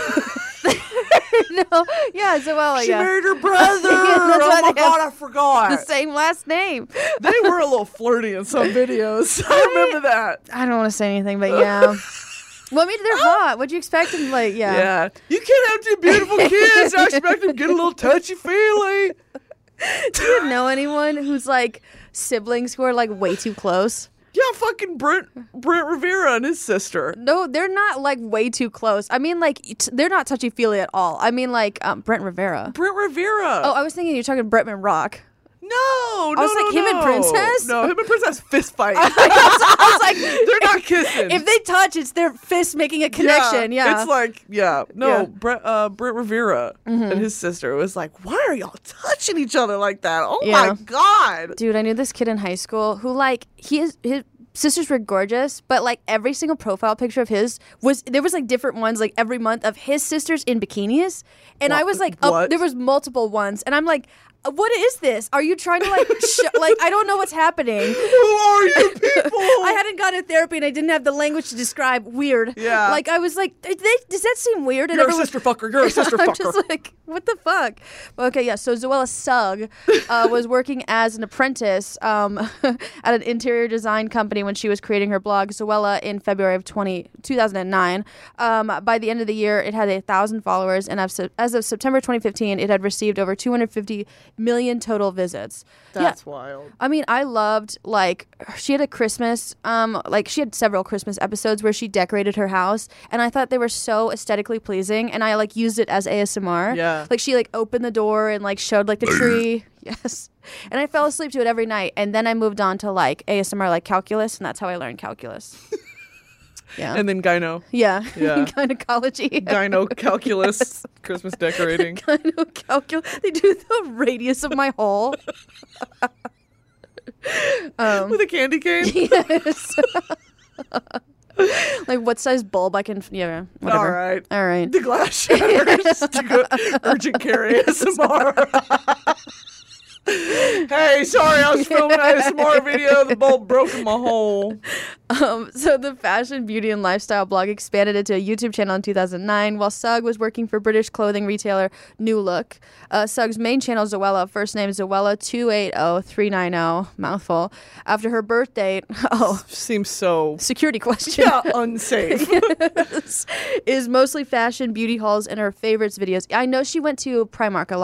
No, yeah, Zoella. she yeah, married her brother. Yeah, that's oh why my they have God, I forgot. the same last name. They were a little flirty in some videos. I remember that. I don't want to say anything, but yeah. Well, I mean, they're hot. What'd you expect them? Like, yeah. Yeah. You can't have two beautiful kids. I expect them to get a little touchy-feely. Do you know anyone who's like siblings who are like way too close? Yeah, fucking Brent Brent Rivera and his sister. No, they're not like way too close. I mean, like t- they're not touchy feely at all. I mean, like um, Brent Rivera. Brent Rivera. Oh, I was thinking you're talking Bretman Rock. no, no, was no, like, him and no. Princess? No, him and Princess fist fight. I was like, They're not kissing. if they touch, it's their fist making a connection. Yeah. It's like, yeah. No, Yeah. Brent, uh, Brent Rivera and his sister was like, why are y'all touching each other like that? Oh Yeah. my God. Dude, I knew this kid in high school who like he is his sisters were gorgeous, but like every single profile picture of his was there was like different ones like every month of his sisters in bikinis, and I What? was like, up, What? there was multiple ones, and I'm like, what is this? Are you trying to like sh- like I don't know what's happening. Who are you people? I hadn't gone to therapy and I didn't have the language to describe weird. Yeah. Like I was like, "Did they, does that seem weird? And You're a everyone- sister fucker. You're a sister I'm fucker. just like, what the fuck? Okay, yeah. So Zoella Sugg uh, was working as an apprentice um, at an interior design company when she was creating her blog, Zoella, in February of twenty, two thousand nine. Um, by the end of the year, it had a thousand followers, and as of, as of September twenty fifteen, it had received over two hundred fifty million total visits. That's yeah. wild. I mean, I loved like she had a Christmas, um, like she had several Christmas episodes where she decorated her house, and I thought they were so aesthetically pleasing, and I like used it as A S M R. Yeah. Like she like opened the door and like showed like the tree. Yes. And I fell asleep to it every night, and then I moved on to like A S M R like calculus, and that's how I learned calculus. Yeah. And then gyno. yeah. Yeah. Gynecology. Gyno calculus. Christmas decorating. Gynecalculus. They do the radius of my hole. um, With a candy cane? Yes. Like what size bulb I can? Yeah, whatever. All right. All right. The glass shatters. To go urgent care A S M R. Hey, sorry, I was filming an A S M R video. The bulb broke in my hole. Um, so the fashion, beauty, and lifestyle blog expanded into a YouTube channel in two thousand nine, while Sugg was working for British clothing retailer New Look. Uh, Sugg's main channel, Zoella, first name Zoella two eight zero three nine zero, mouthful, after her birth date. Oh, Seems so, security question. yeah, unsafe. Yes. Is mostly fashion, beauty hauls, and her favorites videos. I know she went to Primark a lot.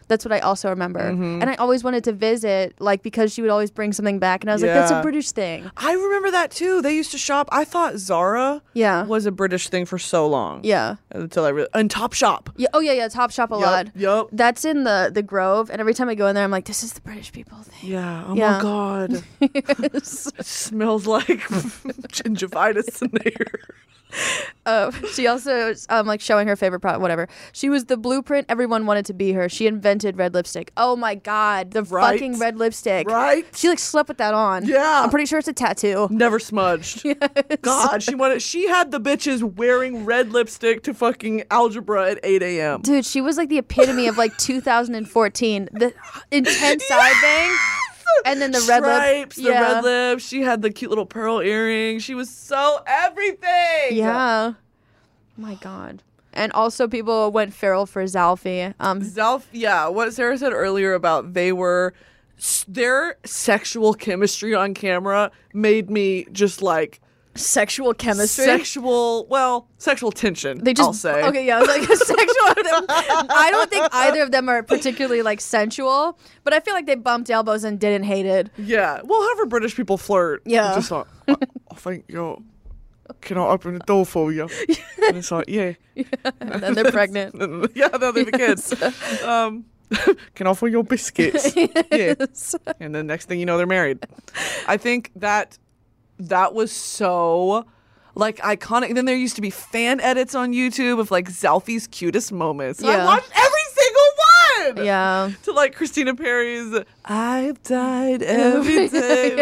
That's what I also remember. Mm-hmm. And I always wanted to visit, like, because she would always bring something back. And I was like, that's Yeah. a British thing. I remember that too. They used to shop. I thought Zara Yeah. was a British thing for so long. Yeah. Until I really and Topshop. Yeah. Oh, yeah, yeah. Topshop a lot. Yup. Yup. That's in the, the Grove. And every time I go in there, I'm like, this is the British people thing. Yeah. Oh Yeah. my god. It smells like gingivitis in there. Uh, she also um like showing her favorite product, whatever. She was the blueprint everyone wanted to be her. She invented red lipstick. Oh my god, the Right. fucking red lipstick. Right? She like slept with that on. Yeah. I'm pretty sure it's a tattoo. Never smudged. God, she wanted. She had the bitches wearing red lipstick to fucking algebra at eight a.m. Dude, she was like the epitome of like two thousand fourteen. The intense side bang. And then the red lip. Stripes, the Yeah. red lips. She had the cute little pearl earring. She was so everything. Yeah. My god. And also people went feral for Zalfie. Um Zalf, yeah, what Sarah said earlier about they were, their sexual chemistry on camera made me just like sexual chemistry. sexual, well, sexual tension, They just I'll say. okay, yeah. I was like sexual. I don't think either of them are particularly like sensual, but I feel like they bumped elbows and didn't hate it. Yeah, well, however British people flirt. Yeah. Just like, I, I think you're, can I open the door for you? And it's like, yeah. And then they're pregnant. Yeah, they'll be the kids. Um, can I offer your biscuits? Yeah. And then next thing you know, they're married. I think that that was so like iconic. Then there used to be fan edits on YouTube of like Zalfie's cutest moments. And I Yeah. watched every single one. Yeah. To like Christina Perry's "I've died every day."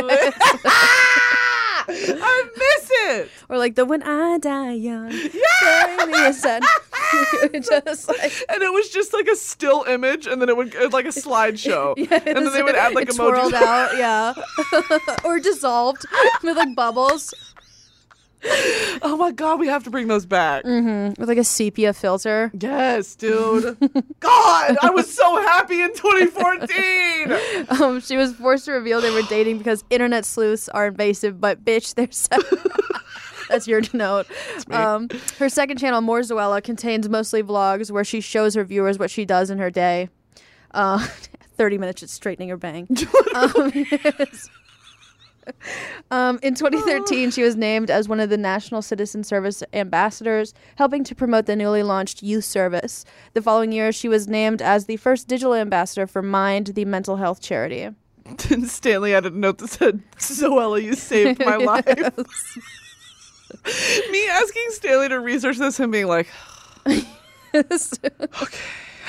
I miss it. Or like the when I die young. Yeah. Bury me a son. Just like And it was just like a still image, and then it would it was like a slideshow, yeah, and then they would add like it emojis. twirled out, yeah. Or dissolved with like bubbles. Oh my god, we have to bring those back. Mm-hmm. With like a sepia filter. Yes, dude. God, I was so happy in twenty fourteen. Um, she was forced to reveal they were dating because internet sleuths are invasive, but bitch, they're so. That's your note. Um, her second channel, More Zoella, contains mostly vlogs where she shows her viewers what she does in her day. Uh, thirty minutes just straightening her bang. um, yes. Um, in twenty thirteen, she was named as one of the National Citizen Service ambassadors, helping to promote the newly launched youth service. The following year, she was named as the first digital ambassador for Mind, the mental health charity. Stanley had a note that said, "Zoella, you saved my life." Me asking Stanley to research this and being like, Yes. okay.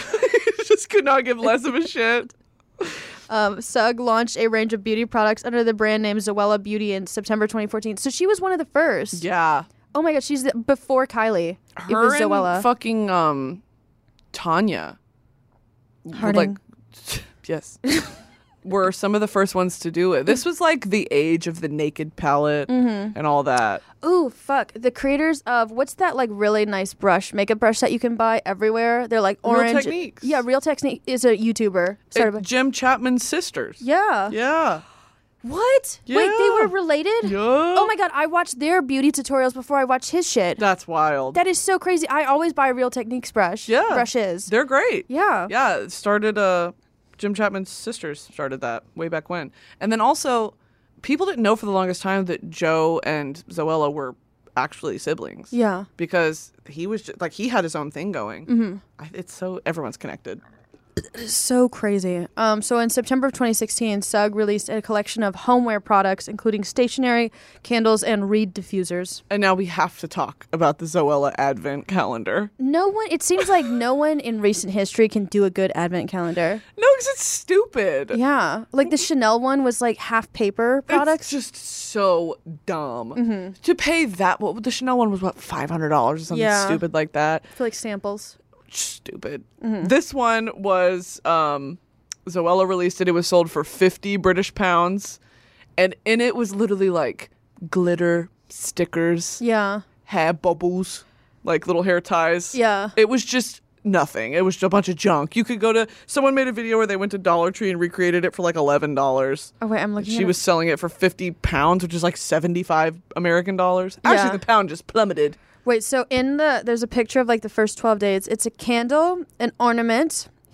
Just could not give less of a shit. Um, Sugg launched a range of beauty products under the brand name Zoella Beauty in September twenty fourteen. So she was one of the first. Yeah. Oh my god, she's the, before Kylie. Her it was and Zoella. fucking um, Tanya. Harding. Like, yes. Were some of the first ones to do it. This was like the age of the naked palette Mm-hmm. and all that. Ooh, fuck. The creators of what's that like really nice brush, makeup brush that you can buy everywhere? They're like Real orange. Techniques. Yeah, Real Technique is a YouTuber. Started by- It- Jim Chapman's sisters. yeah. Yeah. What? Wait, they Yeah. were related? Yeah. Oh my god, I watched their beauty tutorials before I watched his shit. That's wild. That is so crazy. I always buy Real Techniques brush. Yeah. Brushes. They're great. Yeah. Yeah. It started, uh, Jim Chapman's sisters started that way back when. And then also, people didn't know for the longest time that Joe and Zoella were actually siblings. Yeah. Because he was just, like, he had his own thing going. Mm-hmm. I, it's so, everyone's connected. So crazy. Um, so in September of twenty sixteen, Sugg released a collection of homeware products, including stationery, candles, and reed diffusers. And now we have to talk about the Zoella Advent calendar. No one, it seems like no one in recent history can do a good advent calendar. No, because it's stupid. Yeah. Like the Chanel one was like half paper products. It's just so dumb. To pay that, what the Chanel one was, what, five hundred dollars or something Yeah. stupid like that. I feel like samples. Stupid. This one was, um, Zoella released it. It was sold for fifty British pounds. And in it was literally like glitter stickers, Yeah. hair bubbles, like little hair ties. Yeah. It was just nothing. It was just a bunch of junk. You could go to, someone made a video where they went to Dollar Tree and recreated it for like eleven dollars. Oh, wait, I'm looking She at was it. selling it for fifty pounds, which is like seventy-five American dollars. Actually, Yeah. the pound just plummeted. Wait, so in the, there's a picture of like the first twelve days. It's a candle, an ornament,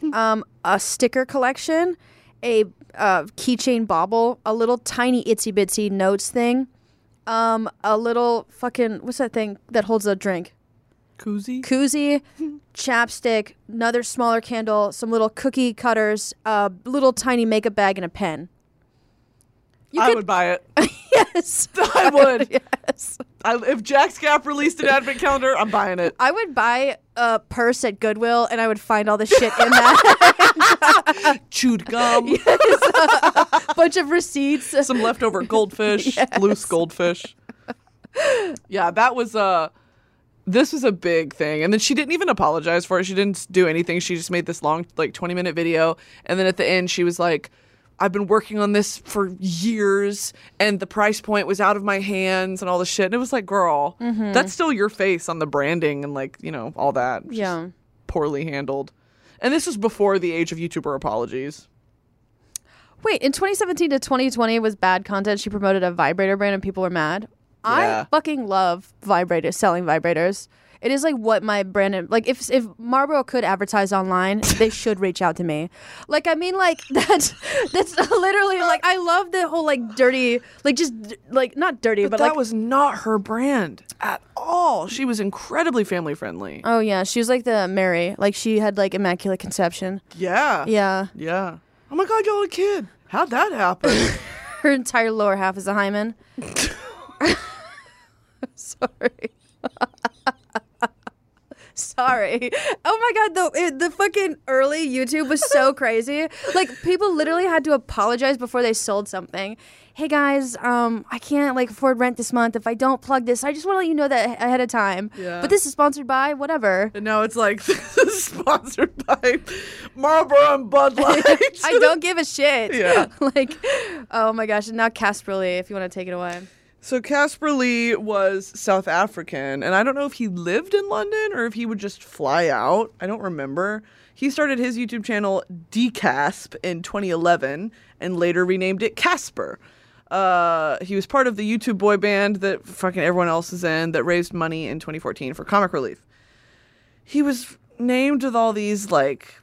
um, a sticker collection, a uh, keychain bauble, a little tiny itsy bitsy notes thing, um, a little fucking what's that thing that holds a drink? Koozie. Koozie, chapstick, another smaller candle, some little cookie cutters, a little tiny makeup bag, and a pen. You I could- would buy it. Yes, I would. yes. I, if Jack's Gap released an advent calendar, I'm buying it. I would buy a purse at Goodwill, and I would find all the shit in that. Chewed gum, Bunch of receipts. some leftover goldfish, Yes. loose goldfish. Yeah, that was uh this was a big thing. And then she didn't even apologize for it. She didn't do anything. She just made this long, like twenty minute video. And then at the end, she was like, I've been working on this for years and the price point was out of my hands and all the shit. And it was like, girl, Mm-hmm. that's still your face on the branding and like, you know, all that. Just Yeah. poorly handled. And this was before the age of YouTuber apologies. Wait, in twenty seventeen to twenty twenty was bad content. She promoted a vibrator brand, and people were mad. Yeah. I fucking love vibrators, selling vibrators. It is like what my brand, like if if Marlboro could advertise online, they should reach out to me. Like I mean, like that's that's literally like I love the whole like dirty, like just d- like not dirty, But, but, that like was not her brand at all. She was incredibly family friendly. oh yeah, she was like the Mary, like she had like immaculate conception. Yeah. Yeah, Yeah. Oh my God, y'all had a kid. How'd that happen? her entire lower half is a hymen. Sorry. Sorry. Oh my God, the it, the fucking early YouTube was so crazy. Like people literally had to apologize before they sold something. Hey guys, um, I can't like afford rent this month if I don't plug this. I just want to let you know that ahead of time. Yeah. But this is sponsored by whatever. And now it's like, this is sponsored by Marlboro and Bud Light. I don't give a shit. Yeah. Like, oh my gosh. And now Casper Lee, if you want to take it away. So Casper Lee was South African, and I don't know if he lived in London or if he would just fly out. I don't remember. He started his YouTube channel Decasp in twenty eleven and later renamed it Casper. Uh, he was part of the YouTube boy band that fucking everyone else is in that raised money in twenty fourteen for comic relief. He was named with all these, like,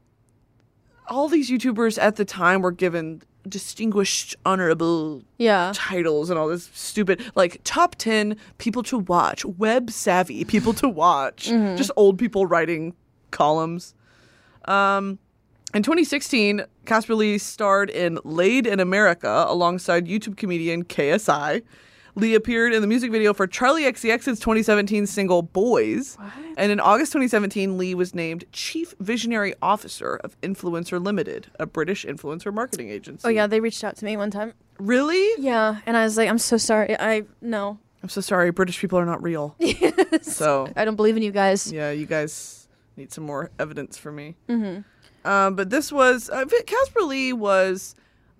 all these YouTubers at the time were given distinguished, honorable Yeah. titles and all this stupid, like, top ten people to watch, web savvy people to watch, just old people writing columns. Um, in twenty sixteen, Casper Lee starred in Laid in America alongside YouTube comedian K S I. Lee appeared in the music video for Charlie X C X's twenty seventeen single Boys. And in August twenty seventeen, Lee was named Chief Visionary Officer of Influencer Limited, a British influencer marketing agency. Oh yeah, they reached out to me one time. Really? Yeah, and I was like, I'm so sorry. I no. I'm so sorry. British people are not real. So, I don't believe in you guys. yeah, you guys need some more evidence for me. Mm-hmm. Um, but this was, uh, Casper Lee was,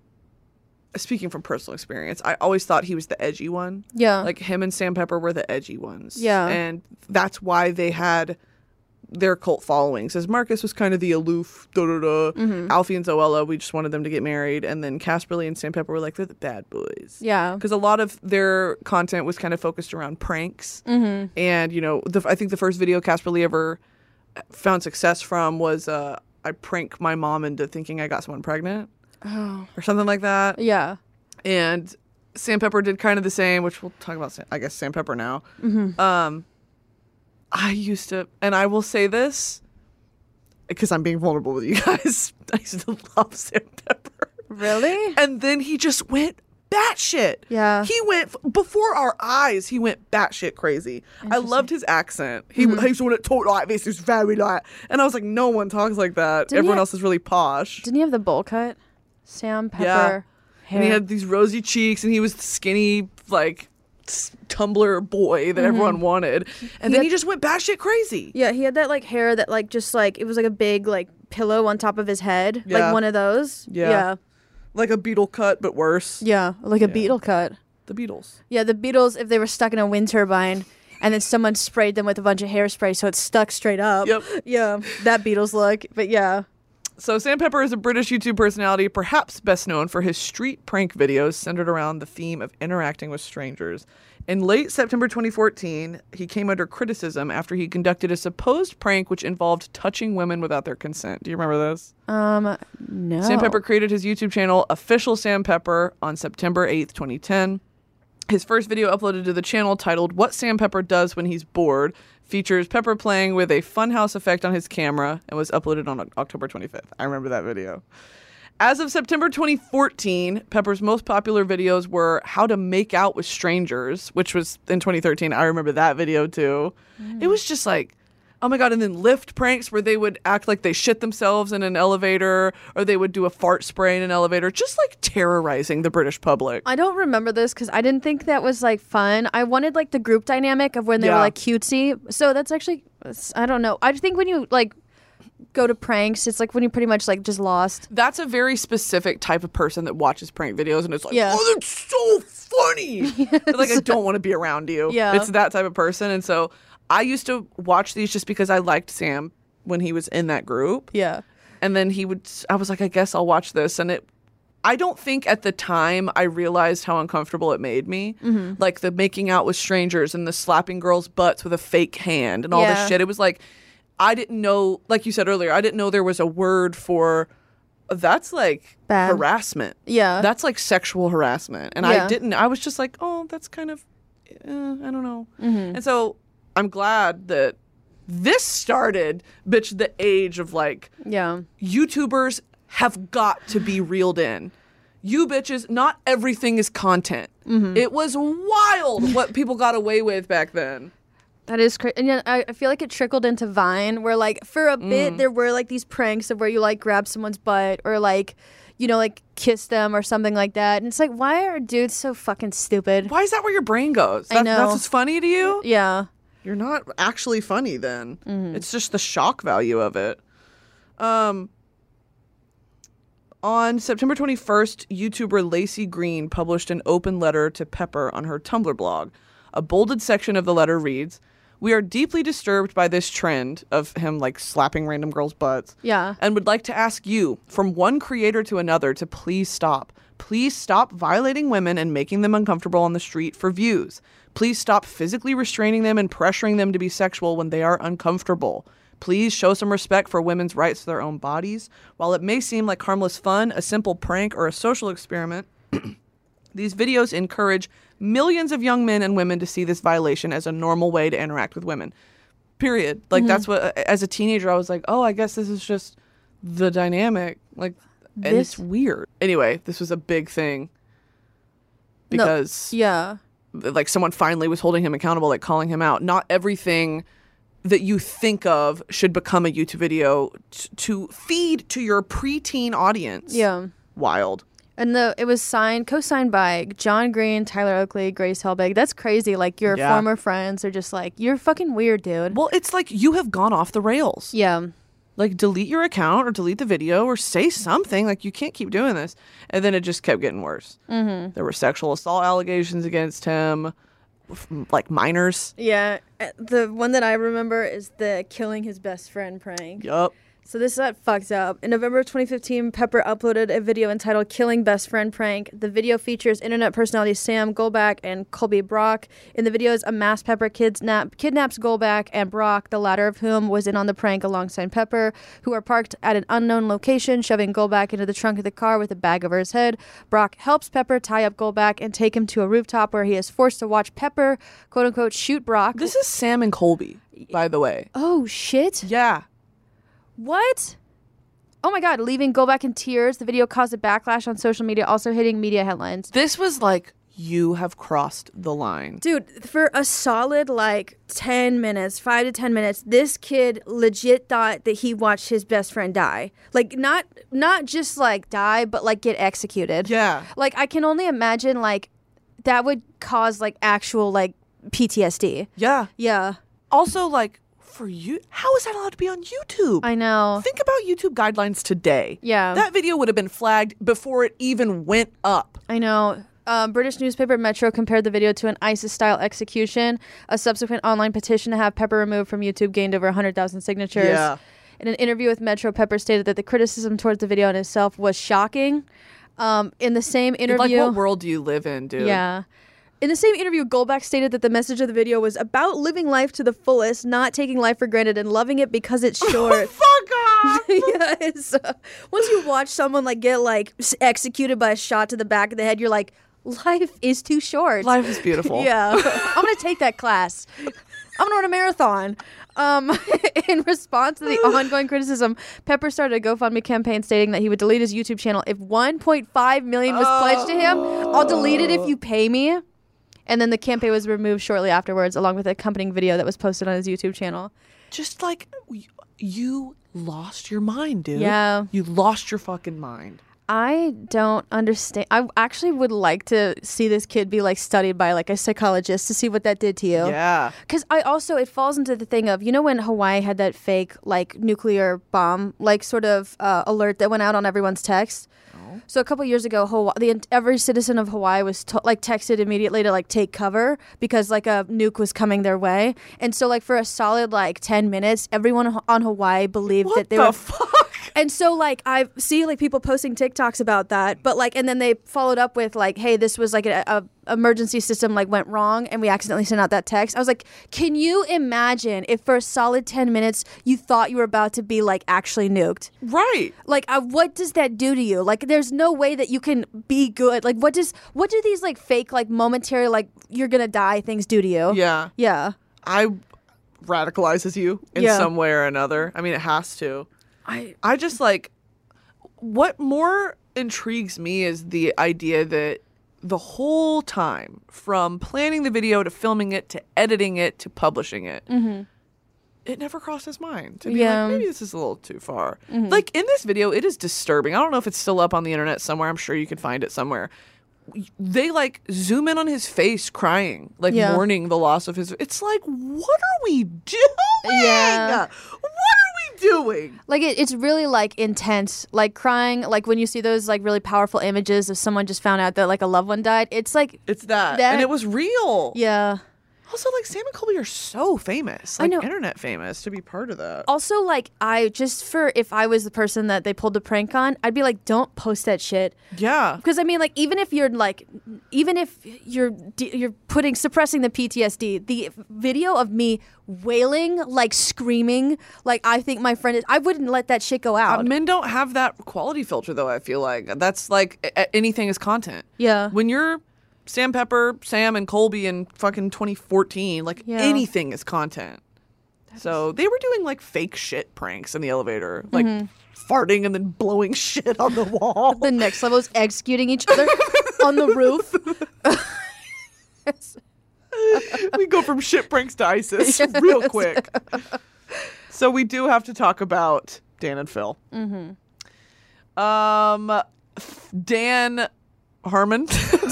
speaking from personal experience, I always thought he was the edgy one. Yeah. Like him and Sam Pepper were the edgy ones. Yeah. And that's why they had their cult followings. As Marcus was kind of the aloof, da da da. Mm-hmm. Alfie and Zoella, we just wanted them to get married. And then Casper Lee and Sam Pepper were like, they're the bad boys. Yeah. Because a lot of their content was kind of focused around pranks. Mm-hmm. And, you know, the, I think the first video Casper Lee ever found success from was uh, I prank my mom into thinking I got someone pregnant. Oh. Or something like that. Yeah. And Sam Pepper did kind of the same, which we'll talk about, I guess, Sam Pepper now. Mm-hmm. Um, I used to, and I will say this, because I'm being vulnerable with you guys, I used to love Sam Pepper. Really? And then he just went batshit. Yeah. He went, before our eyes, he went batshit crazy. I loved his accent. He, Mm-hmm. he was the one that talked like this, he was very like, and I was like, no one talks like that. Didn't he Everyone ha- else is really posh. Didn't he have the bowl cut? Sam Pepper. Yeah. Hair. And he had these rosy cheeks, and he was the skinny, like, s- Tumblr boy that everyone wanted. And then had- he just went batshit crazy. Yeah, he had that like hair that like just like it was like a big like pillow on top of his head, Yeah. like one of those. Yeah. Yeah. Like a Beatle cut, but worse. Yeah, like a Beetle cut. The Beatles. Yeah, the Beatles if they were stuck in a wind turbine and then someone sprayed them with a bunch of hairspray so it stuck straight up. Yep. Yeah, that Beatles look. But yeah. So Sam Pepper is a British YouTube personality, perhaps best known for his street prank videos centered around the theme of interacting with strangers. In late September twenty fourteen, he came under criticism after he conducted a supposed prank which involved touching women without their consent. Do you remember this? Um, no. Sam Pepper created his YouTube channel, Official Sam Pepper, on September eighth, twenty ten. His first video uploaded to the channel, titled What Sam Pepper Does When He's Bored, features Pepper playing with a funhouse effect on his camera and was uploaded on October twenty-fifth. I remember that video. As of September twenty fourteen, Pepper's most popular videos were How to Make Out with Strangers, which was in twenty thirteen. I remember that video too. Mm. It was just like, oh my God. And then lift pranks where they would act like they shit themselves in an elevator, or they would do a fart spray in an elevator, just like terrorizing the British public. I don't remember this because I didn't think that was like fun. I wanted like the group dynamic of when they Yeah. were like cutesy. So that's actually, I don't know. I think when you like go to pranks, it's like when you're pretty much like just lost. That's a very specific type of person that watches prank videos and it's like, Yeah. oh, that's so funny. They're like, I don't want to be around you. Yeah. It's that type of person. And so I used to watch these just because I liked Sam when he was in that group. Yeah. And then he would, I was like, I guess I'll watch this. And it, I don't think at the time I realized how uncomfortable it made me. Mm-hmm. Like the making out with strangers and the slapping girls' butts with a fake hand and all Yeah. this shit. It was like, I didn't know, like you said earlier, I didn't know there was a word for, that's like Bad. harassment. Yeah. That's like sexual harassment. And Yeah. I didn't, I was just like, oh, that's kind of, uh, I don't know. Mm-hmm. And so I'm glad that this started, bitch, the age of like, Yeah. YouTubers have got to be reeled in. You bitches, not everything is content. Mm-hmm. It was wild what people got away with back then. That is crazy. And yeah, I, I feel like it trickled into Vine where like for a Mm. bit there were like these pranks of where you like grab someone's butt or like, you know, like kiss them or something like that. And it's like, why are dudes so fucking stupid? Why is that where your brain goes? I That, know. That's what's funny to you? Yeah. You're not actually funny then. Mm-hmm. It's just the shock value of it. Um, on September twenty-first, YouTuber Lacey Green published an open letter to Pepper on her Tumblr blog. A bolded section of the letter reads, "We are deeply disturbed by this trend," of him like slapping random girls' butts, Yeah. "and would like to ask you, from one creator to another, to please stop. Please stop violating women and making them uncomfortable on the street for views. Please stop physically restraining them and pressuring them to be sexual when they are uncomfortable. Please show some respect for women's rights to their own bodies. While it may seem like harmless fun, a simple prank, or a social experiment, these videos encourage millions of young men and women to see this violation as a normal way to interact with women." Period. Like, Mm-hmm. that's what, as a teenager, I was like, oh, I guess this is just the dynamic. Like, and This- it's weird. Anyway, this was a big thing because, Yeah. like, someone finally was holding him accountable, like, calling him out. Not everything that you think of should become a YouTube video t- to feed to your preteen audience. Yeah. Wild. And the it was signed, co-signed by John Green, Tyler Oakley, Grace Helbig. That's crazy. Like your Yeah. former friends are just like, you're fucking weird, dude. Well, it's like you have gone off the rails. Yeah. Like, delete your account or delete the video or say something. Like, you can't keep doing this. And then it just kept getting worse. Mm-hmm. There were sexual assault allegations against him, f- like minors. Yeah. uh, The one that I remember is the killing his best friend prank. Yup. So this got fucked up. In November of twenty fifteen, Pepper uploaded a video entitled Killing Best Friend Prank. The video features internet personalities Sam Goldback and Colby Brock. In the videos, a masked Pepper kidnap, kidnaps Goldback and Brock, the latter of whom was in on the prank alongside Pepper, who are parked at an unknown location, shoving Goldback into the trunk of the car with a bag over his head. Brock helps Pepper tie up Goldback and take him to a rooftop where he is forced to watch Pepper, quote-unquote, shoot Brock. This is Sam and Colby, by the way. Oh, shit. Yeah. What? Oh my God, leaving Goldback in tears. The video caused a backlash on social media, also hitting media headlines. This was like, you have crossed the line. Dude, for a solid like ten minutes, five to ten minutes, this kid legit thought that he watched his best friend die. Like not not just like die, but like get executed. Yeah. Like I can only imagine like that would cause like actual like P T S D. Yeah. Yeah. Also, like, for you, how is that allowed to be on YouTube? I know. Think about YouTube guidelines today. Yeah. That video would have been flagged before it even went up. I know. Um, British newspaper Metro compared the video to an ISIS-style execution. A subsequent online petition to have Pepper removed from YouTube gained over one hundred thousand signatures. Yeah. In an interview with Metro, Pepper stated that the criticism towards the video in itself was shocking. Um, in the same interview... Like, what world do you live in, dude? Yeah. In the same interview, Goldback stated that the message of the video was about living life to the fullest, not taking life for granted, and loving it because it's short. Fuck off! Yeah, it's, uh, once you watch someone like get like s- executed by a shot to the back of the head, you're like, life is too short. Life is beautiful. Yeah. I'm going to take that class. I'm going to run a marathon. Um, in response to the ongoing criticism, Pepper started a GoFundMe campaign stating that he would delete his YouTube channel if one point five million dollars was pledged to him. I'll delete it if you pay me. And then the campaign was removed shortly afterwards, along with an accompanying video that was posted on his YouTube channel. Just like, you lost your mind, dude. Yeah. You lost your fucking mind. I don't understand. I actually would like to see this kid be like studied by like a psychologist to see what that did to you. Yeah. Because I also, it falls into the thing of, you know, when Hawaii had that fake like nuclear bomb, like sort of uh, alert that went out on everyone's text. Oh. So a couple years ago, Hawaii, the, every citizen of Hawaii was to, like texted immediately to like take cover because like a nuke was coming their way. And so like for a solid like ten minutes, everyone on Hawaii believed what that they the were... fuck? And so, like, I see, like, people posting TikToks about that, but, like, and then they followed up with, like, hey, this was, like, a, a emergency system, like, went wrong, and we accidentally sent out that text. I was like, can you imagine if for a solid ten minutes you thought you were about to be, like, actually nuked? Right. Like, uh, what does that do to you? Like, there's no way that you can be good. Like, what does, what do these, like, fake, like, momentary, like, you're gonna die things do to you? Yeah. Yeah. I radicalizes you in Yeah. some way or another. I mean, it has to. I I just like, what more intrigues me is the idea that the whole time, from planning the video to filming it to editing it to publishing it, mm-hmm. it never crossed his mind to be Yeah. like, maybe this is a little too far. Mm-hmm. Like, in this video, it is disturbing. I don't know if it's still up on the internet somewhere. I'm sure you can find it somewhere. They, like, zoom in on his face crying, like, Yeah. mourning the loss of his... It's like, what are we doing? Yeah. What are we doing? Like it, it's really like intense, like crying, like when you see those like really powerful images of someone just found out that like a loved one died. It's like, It's that. That- And it was real. yeah. Also, like, Sam and Colby are so famous. I Like, know. internet famous to be part of that. Also, like I just for if I was the person that they pulled the prank on, I'd be like, don't post that shit. Yeah. Because I mean, like even if you're like, even if you're d- you're putting suppressing the P T S D, the video of me wailing, like screaming, like I think my friend is, I wouldn't let that shit go out. Uh, men don't have that quality filter, though, I feel like. That's like a- a- anything is content. Yeah. When you're Sam Pepper, Sam and Colby in fucking twenty fourteen, like, Yeah. anything is content. So they were doing, like, fake shit pranks in the elevator. Like, farting and then blowing shit on the wall. The next level is executing each other on the roof. We go from shit pranks to ISIS real quick. So we do have to talk about Dan and Phil. Mm-hmm. Um, Dan Harmon.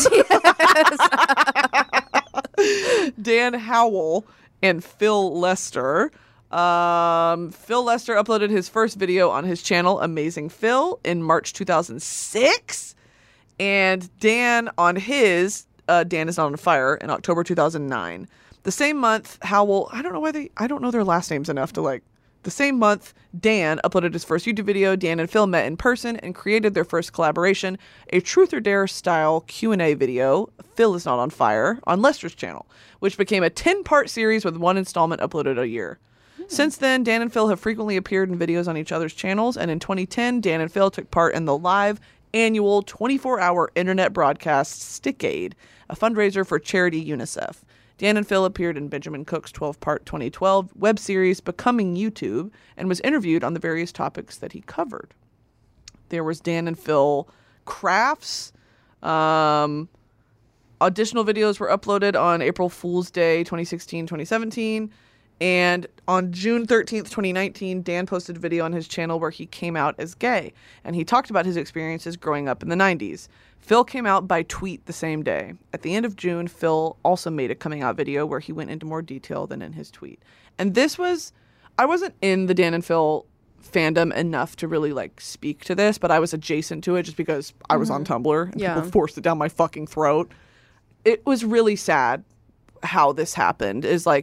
Dan Howell and Phil Lester. Um, Phil Lester uploaded his first video on his channel, Amazing Phil, in March two thousand six. And Dan on his, uh, Dan is Not on Fire, in October two thousand nine. The same month, Howell, I don't know why they, I don't know their last names enough to like, the same month, Dan uploaded his first YouTube video. Dan and Phil met in person and created their first collaboration, a Truth or Dare style Q and A video, Phil is Not on Fire, on Lester's channel, which became a ten-part series with one installment uploaded a year. Since then, Dan and Phil have frequently appeared in videos on each other's channels, and in twenty ten, Dan and Phil took part in the live annual twenty-four hour internet broadcast Stick Aid, a fundraiser for charity UNICEF. Dan and Phil appeared in Benjamin Cook's twelve-part twenty twelve web series Becoming YouTube and was interviewed on the various topics that he covered. There was Dan and Phil crafts. Um, additional videos were uploaded on April Fool's Day twenty sixteen twenty seventeen. And on June thirteenth, twenty nineteen, Dan posted a video on his channel where he came out as gay. And he talked about his experiences growing up in the nineties. Phil came out by tweet the same day. At the end of June, Phil also made a coming out video where he went into more detail than in his tweet. And this was, I wasn't in the Dan and Phil fandom enough to really like speak to this, but I was adjacent to it just because I was on Tumblr and Yeah. people forced it down my fucking throat. It was really sad how this happened. Is like,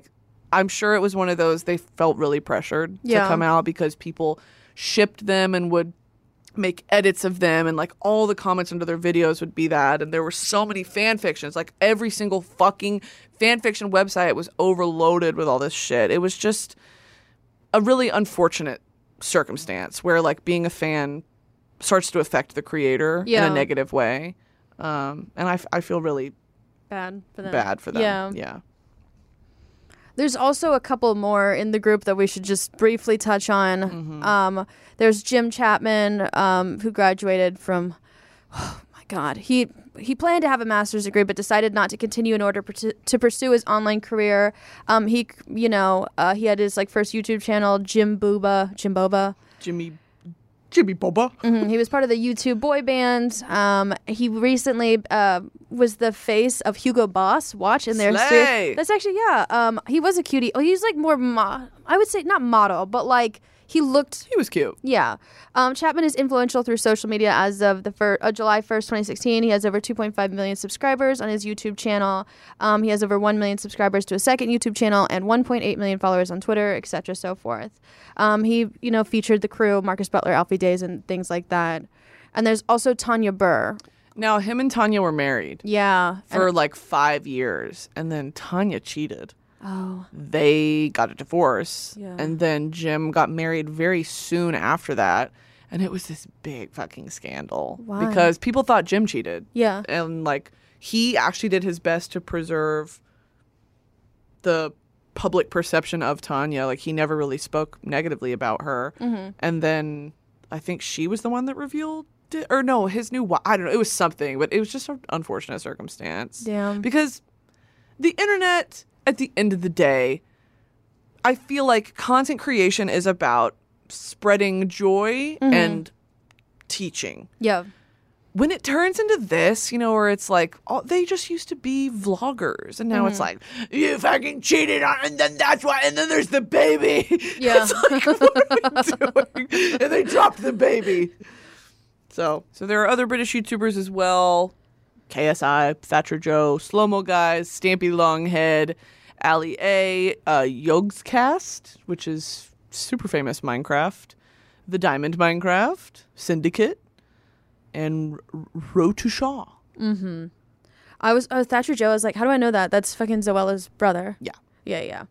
I'm sure it was one of those they felt really pressured Yeah. to come out because people shipped them and would make edits of them, and like all the comments under their videos would be that, and there were so many fan fictions. Like every single fucking fan fiction website was overloaded with all this shit. It was just a really unfortunate circumstance where like being a fan starts to affect the creator Yeah. in a negative way. Um, and I, f- I feel really Bad for them. bad for them. Yeah. Yeah. There's also a couple more in the group that we should just briefly touch on. Mm-hmm. Um, there's Jim Chapman, um, who graduated from. Oh my God, he he planned to have a master's degree, but decided not to continue in order per- to pursue his online career. Um, he, you know, uh, he had his like first YouTube channel, Jim Booba, Jim Boba. Jimmy Jimmy Boba. Mhm. He was part of the YouTube boy band. Um, he recently uh, was the face of Hugo Boss. Watch in their Slay. series. That's actually yeah. Um, he was a cutie. Oh, he's like more. Mo- I would say not model, but like he looked. He was cute. Yeah. Um, Chapman is influential through social media. As of the fir- uh, July first, twenty sixteen, he has over two point five million subscribers on his YouTube channel. Um, he has over one million subscribers to a second YouTube channel and one point eight million followers on Twitter, et cetera, so forth. Um, he, you know, featured the crew, Marcus Butler, Alfie Days, and things like that. And there's also Tanya Burr. Now, him and Tanya were married Yeah. for And- like five years, and then Tanya cheated. oh. They got a divorce, Yeah. and then Jim got married very soon after that, and it was this big fucking scandal Why? because people thought Jim cheated. Yeah. And like he actually did his best to preserve the public perception of Tanya. Like he never really spoke negatively about her. Mm-hmm. And then I think she was the one that revealed it, or no, his new wife. I don't know. It was something, but it was just an unfortunate circumstance. Damn. Because the internet, at the end of the day, I feel like content creation is about spreading joy Mm-hmm. and teaching. Yeah. When it turns into this, you know, where it's like, oh, they just used to be vloggers, and now it's like, you fucking cheated on, and then that's why, and then there's the baby. Yeah. It's like, what are we doing? And they dropped the baby. So, so there are other British YouTubers as well. K S I, Thatcher Joe, Slow Mo Guys, Stampy Longhead, Ali A, uh, Yogscast, which is super famous Minecraft, The Diamond Minecraft, Syndicate, and R- Rotushaw. I was uh, Thatcher Joe. I was like, how do I know that? That's fucking Zoella's brother. Yeah. Yeah, yeah.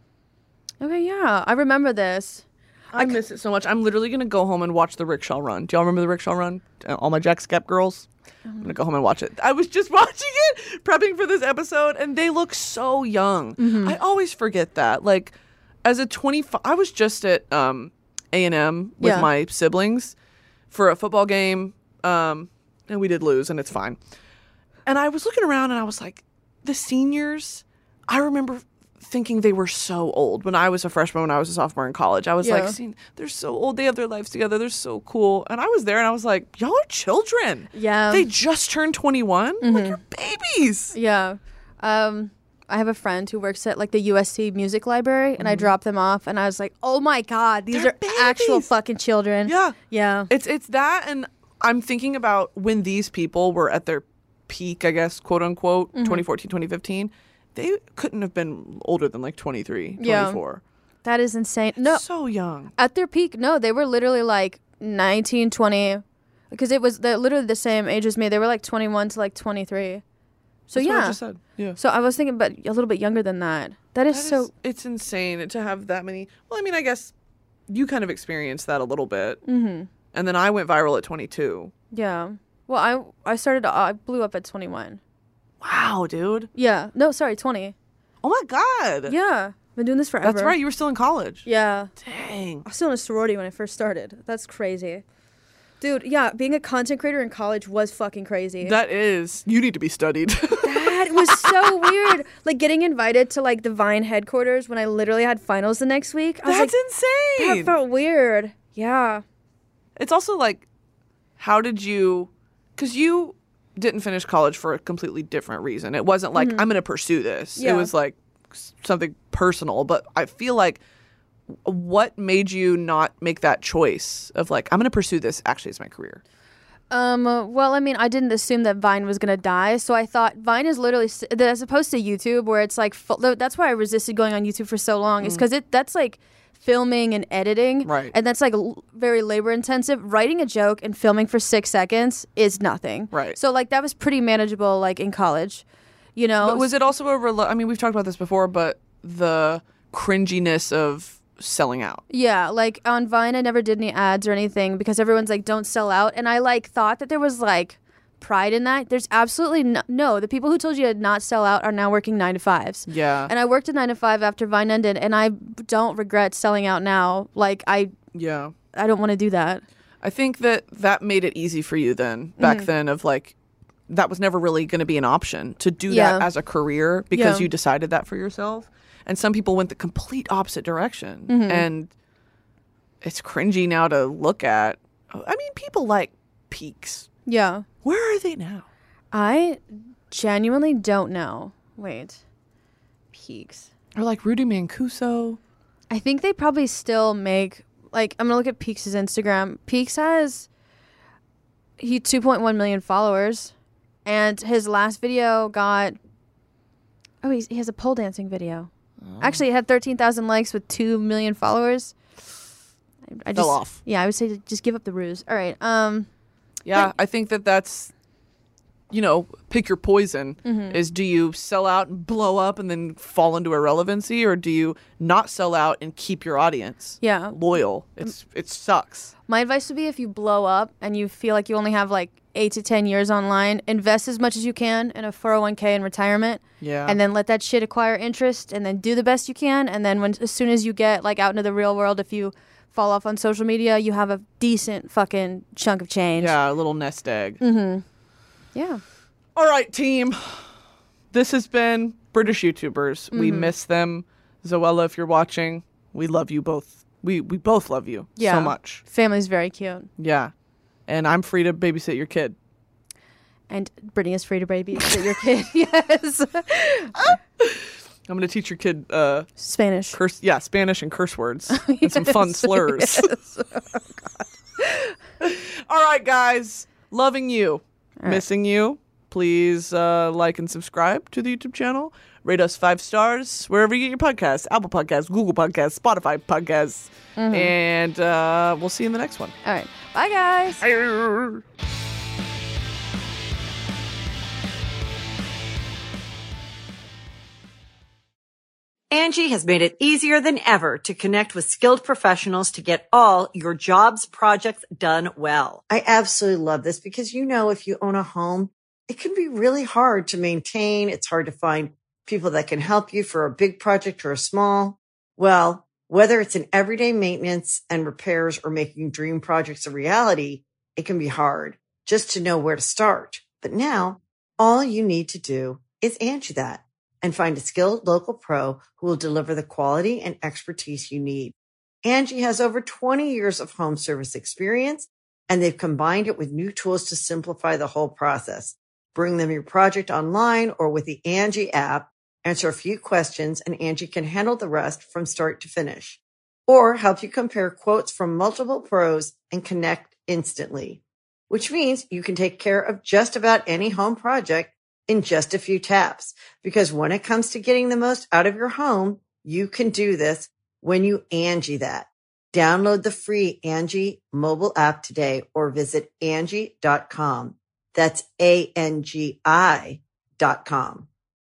Okay, yeah. I remember this. I miss it so much. I'm literally going to go home and watch the Rickshaw Run. Do y'all remember the Rickshaw Run? Uh, All my Jack Skep girls? I'm going to go home and watch it. I was just watching it, prepping for this episode, and they look so young. I always forget that. Like, as a twenty-five, I was just at um, A and M with Yeah. my siblings for a football game, um, and we did lose, and it's fine. And I was looking around, and I was like, the seniors, I remember thinking they were so old when I was a freshman, when I was a sophomore in college. I was Yeah. like, seeing, they're so old. They have their lives together. They're so cool. And I was there and I was like, y'all are children. Yeah. They just turned twenty-one. Like, you're babies. Yeah. Um, I have a friend who works at like the U S C Music Library, and I dropped them off, and I was like, "Oh my God, these They're are actual babies. fucking children." Yeah. Yeah. It's, it's that. And I'm thinking about when these people were at their peak, I guess, quote unquote, twenty fourteen, twenty fifteen. They couldn't have been older than like twenty-three, Yeah. twenty-four. That is insane. No, So young. at their peak, no, they were literally like nineteen, twenty, because it was they're literally the same age as me. They were like twenty-one to like twenty-three. So That's what I yeah. just said. Yeah. So I was thinking, but a little bit younger than that. That is That so. is- it's insane to have that many. Well, I mean, I guess you kind of experienced that a little bit. Mm-hmm. And then I went viral at twenty-two. Yeah. Well, I I started. I blew up at twenty-one. Wow, dude. Yeah. No, sorry, twenty. Oh my God. Yeah. Been doing this forever. That's right. You were still in college. Yeah. Dang. I was still in a sorority when I first started. That's crazy. Dude, yeah, being a content creator in college was fucking crazy. That is. You need to be studied. That was so weird. Like getting invited to like the Vine headquarters when I literally had finals the next week. I was That's like, insane. that felt weird. Yeah. It's also like, how did you, because you didn't finish college for a completely different reason. It wasn't like, I'm going to pursue this. Yeah. It was like s- something personal. But I feel like, what made you not make that choice of like, I'm going to pursue this actually as my career? Um, well, I mean, I didn't assume that Vine was going to die. So I thought Vine is literally, s- as opposed to YouTube, where it's like, full, that's why I resisted going on YouTube for so long, is because it that's like filming and editing. Right. And that's like l- very labor intensive. Writing a joke and filming for six seconds is nothing. Right. So like that was pretty manageable, like in college, you know? But was it also a, rel- I mean, we've talked about this before, but the cringiness of selling out. Yeah, like on Vine, I never did any ads or anything because everyone's like, don't sell out. And I like thought that there was like pride in that. There's absolutely no, no. The people who told you to not sell out are now working nine to fives. Yeah. And I worked a nine to five after Vine ended, and I don't regret selling out now. Like I, Yeah. I don't want to do that. I think that that made it easy for you then, back Mm-hmm. then, of like, that was never really going to be an option to do Yeah. that as a career because Yeah. you decided that for yourself. And some people went the complete opposite direction. Mm-hmm. And it's cringy now to look at. I mean, people like Peaks. Yeah. Where are they now? I genuinely don't know. Wait. Peaks. Or like Rudy Mancuso. I think they probably still make, like, I'm going to look at Peaks' Instagram. Peaks has he two point one million followers, and his last video got, oh, he's, he has a pole dancing video. Oh. Actually, it had thirteen thousand likes with two million followers. I, I Fell just, off. Yeah, I would say just give up the ruse. All right. Um, Yeah, I think that that's, you know, pick your poison. Mm-hmm. Is do you sell out and blow up and then fall into irrelevancy, or do you not sell out and keep your audience yeah. loyal? It's it sucks. My advice would be if you blow up and you feel like you only have like eight to ten years online, invest as much as you can in a four oh one k in retirement. Yeah. And then let that shit acquire interest and then do the best you can. And then when as soon as you get like out into the real world, if you fall off on social media, you have a decent fucking chunk of change. Yeah, a little nest egg. Mm-hmm. Yeah. All right, team. This has been British YouTubers. We Mm-hmm. miss them. Zoella, if you're watching, we love you both. We we both love you Yeah. so much. Family's very cute. Yeah. And I'm free to babysit your kid. And Brittany is free to babysit your kid. Yes. I'm going to teach your kid uh, Spanish. curse, yeah, Spanish and curse words and some fun slurs. Yes. All right, guys. Loving you. right. Missing you. Please uh, like and subscribe to the YouTube channel. Rate us five stars wherever you get your podcasts. Apple Podcasts, Google Podcasts, Spotify Podcasts. Mm-hmm. And uh, we'll see you in the next one. All right. Bye, guys. Angie has made it easier than ever to connect with skilled professionals to get all your jobs projects done well. I absolutely love this because, you know, if you own a home, it can be really hard to maintain. It's hard to find people that can help you for a big project or a small. Well, whether it's in everyday maintenance and repairs or making dream projects a reality, it can be hard just to know where to start. But now all you need to do is Angie that and find a skilled local pro who will deliver the quality and expertise you need. Angie has over twenty years of home service experience, and they've combined it with new tools to simplify the whole process. Bring them your project online or with the Angie app, answer a few questions, and Angie can handle the rest from start to finish. Or help you compare quotes from multiple pros and connect instantly, which means you can take care of just about any home project in just a few taps. Because when it comes to getting the most out of your home, you can do this when you Angie that. Download the free Angie mobile app today or visit Angie dot com. That's A N G I dot com.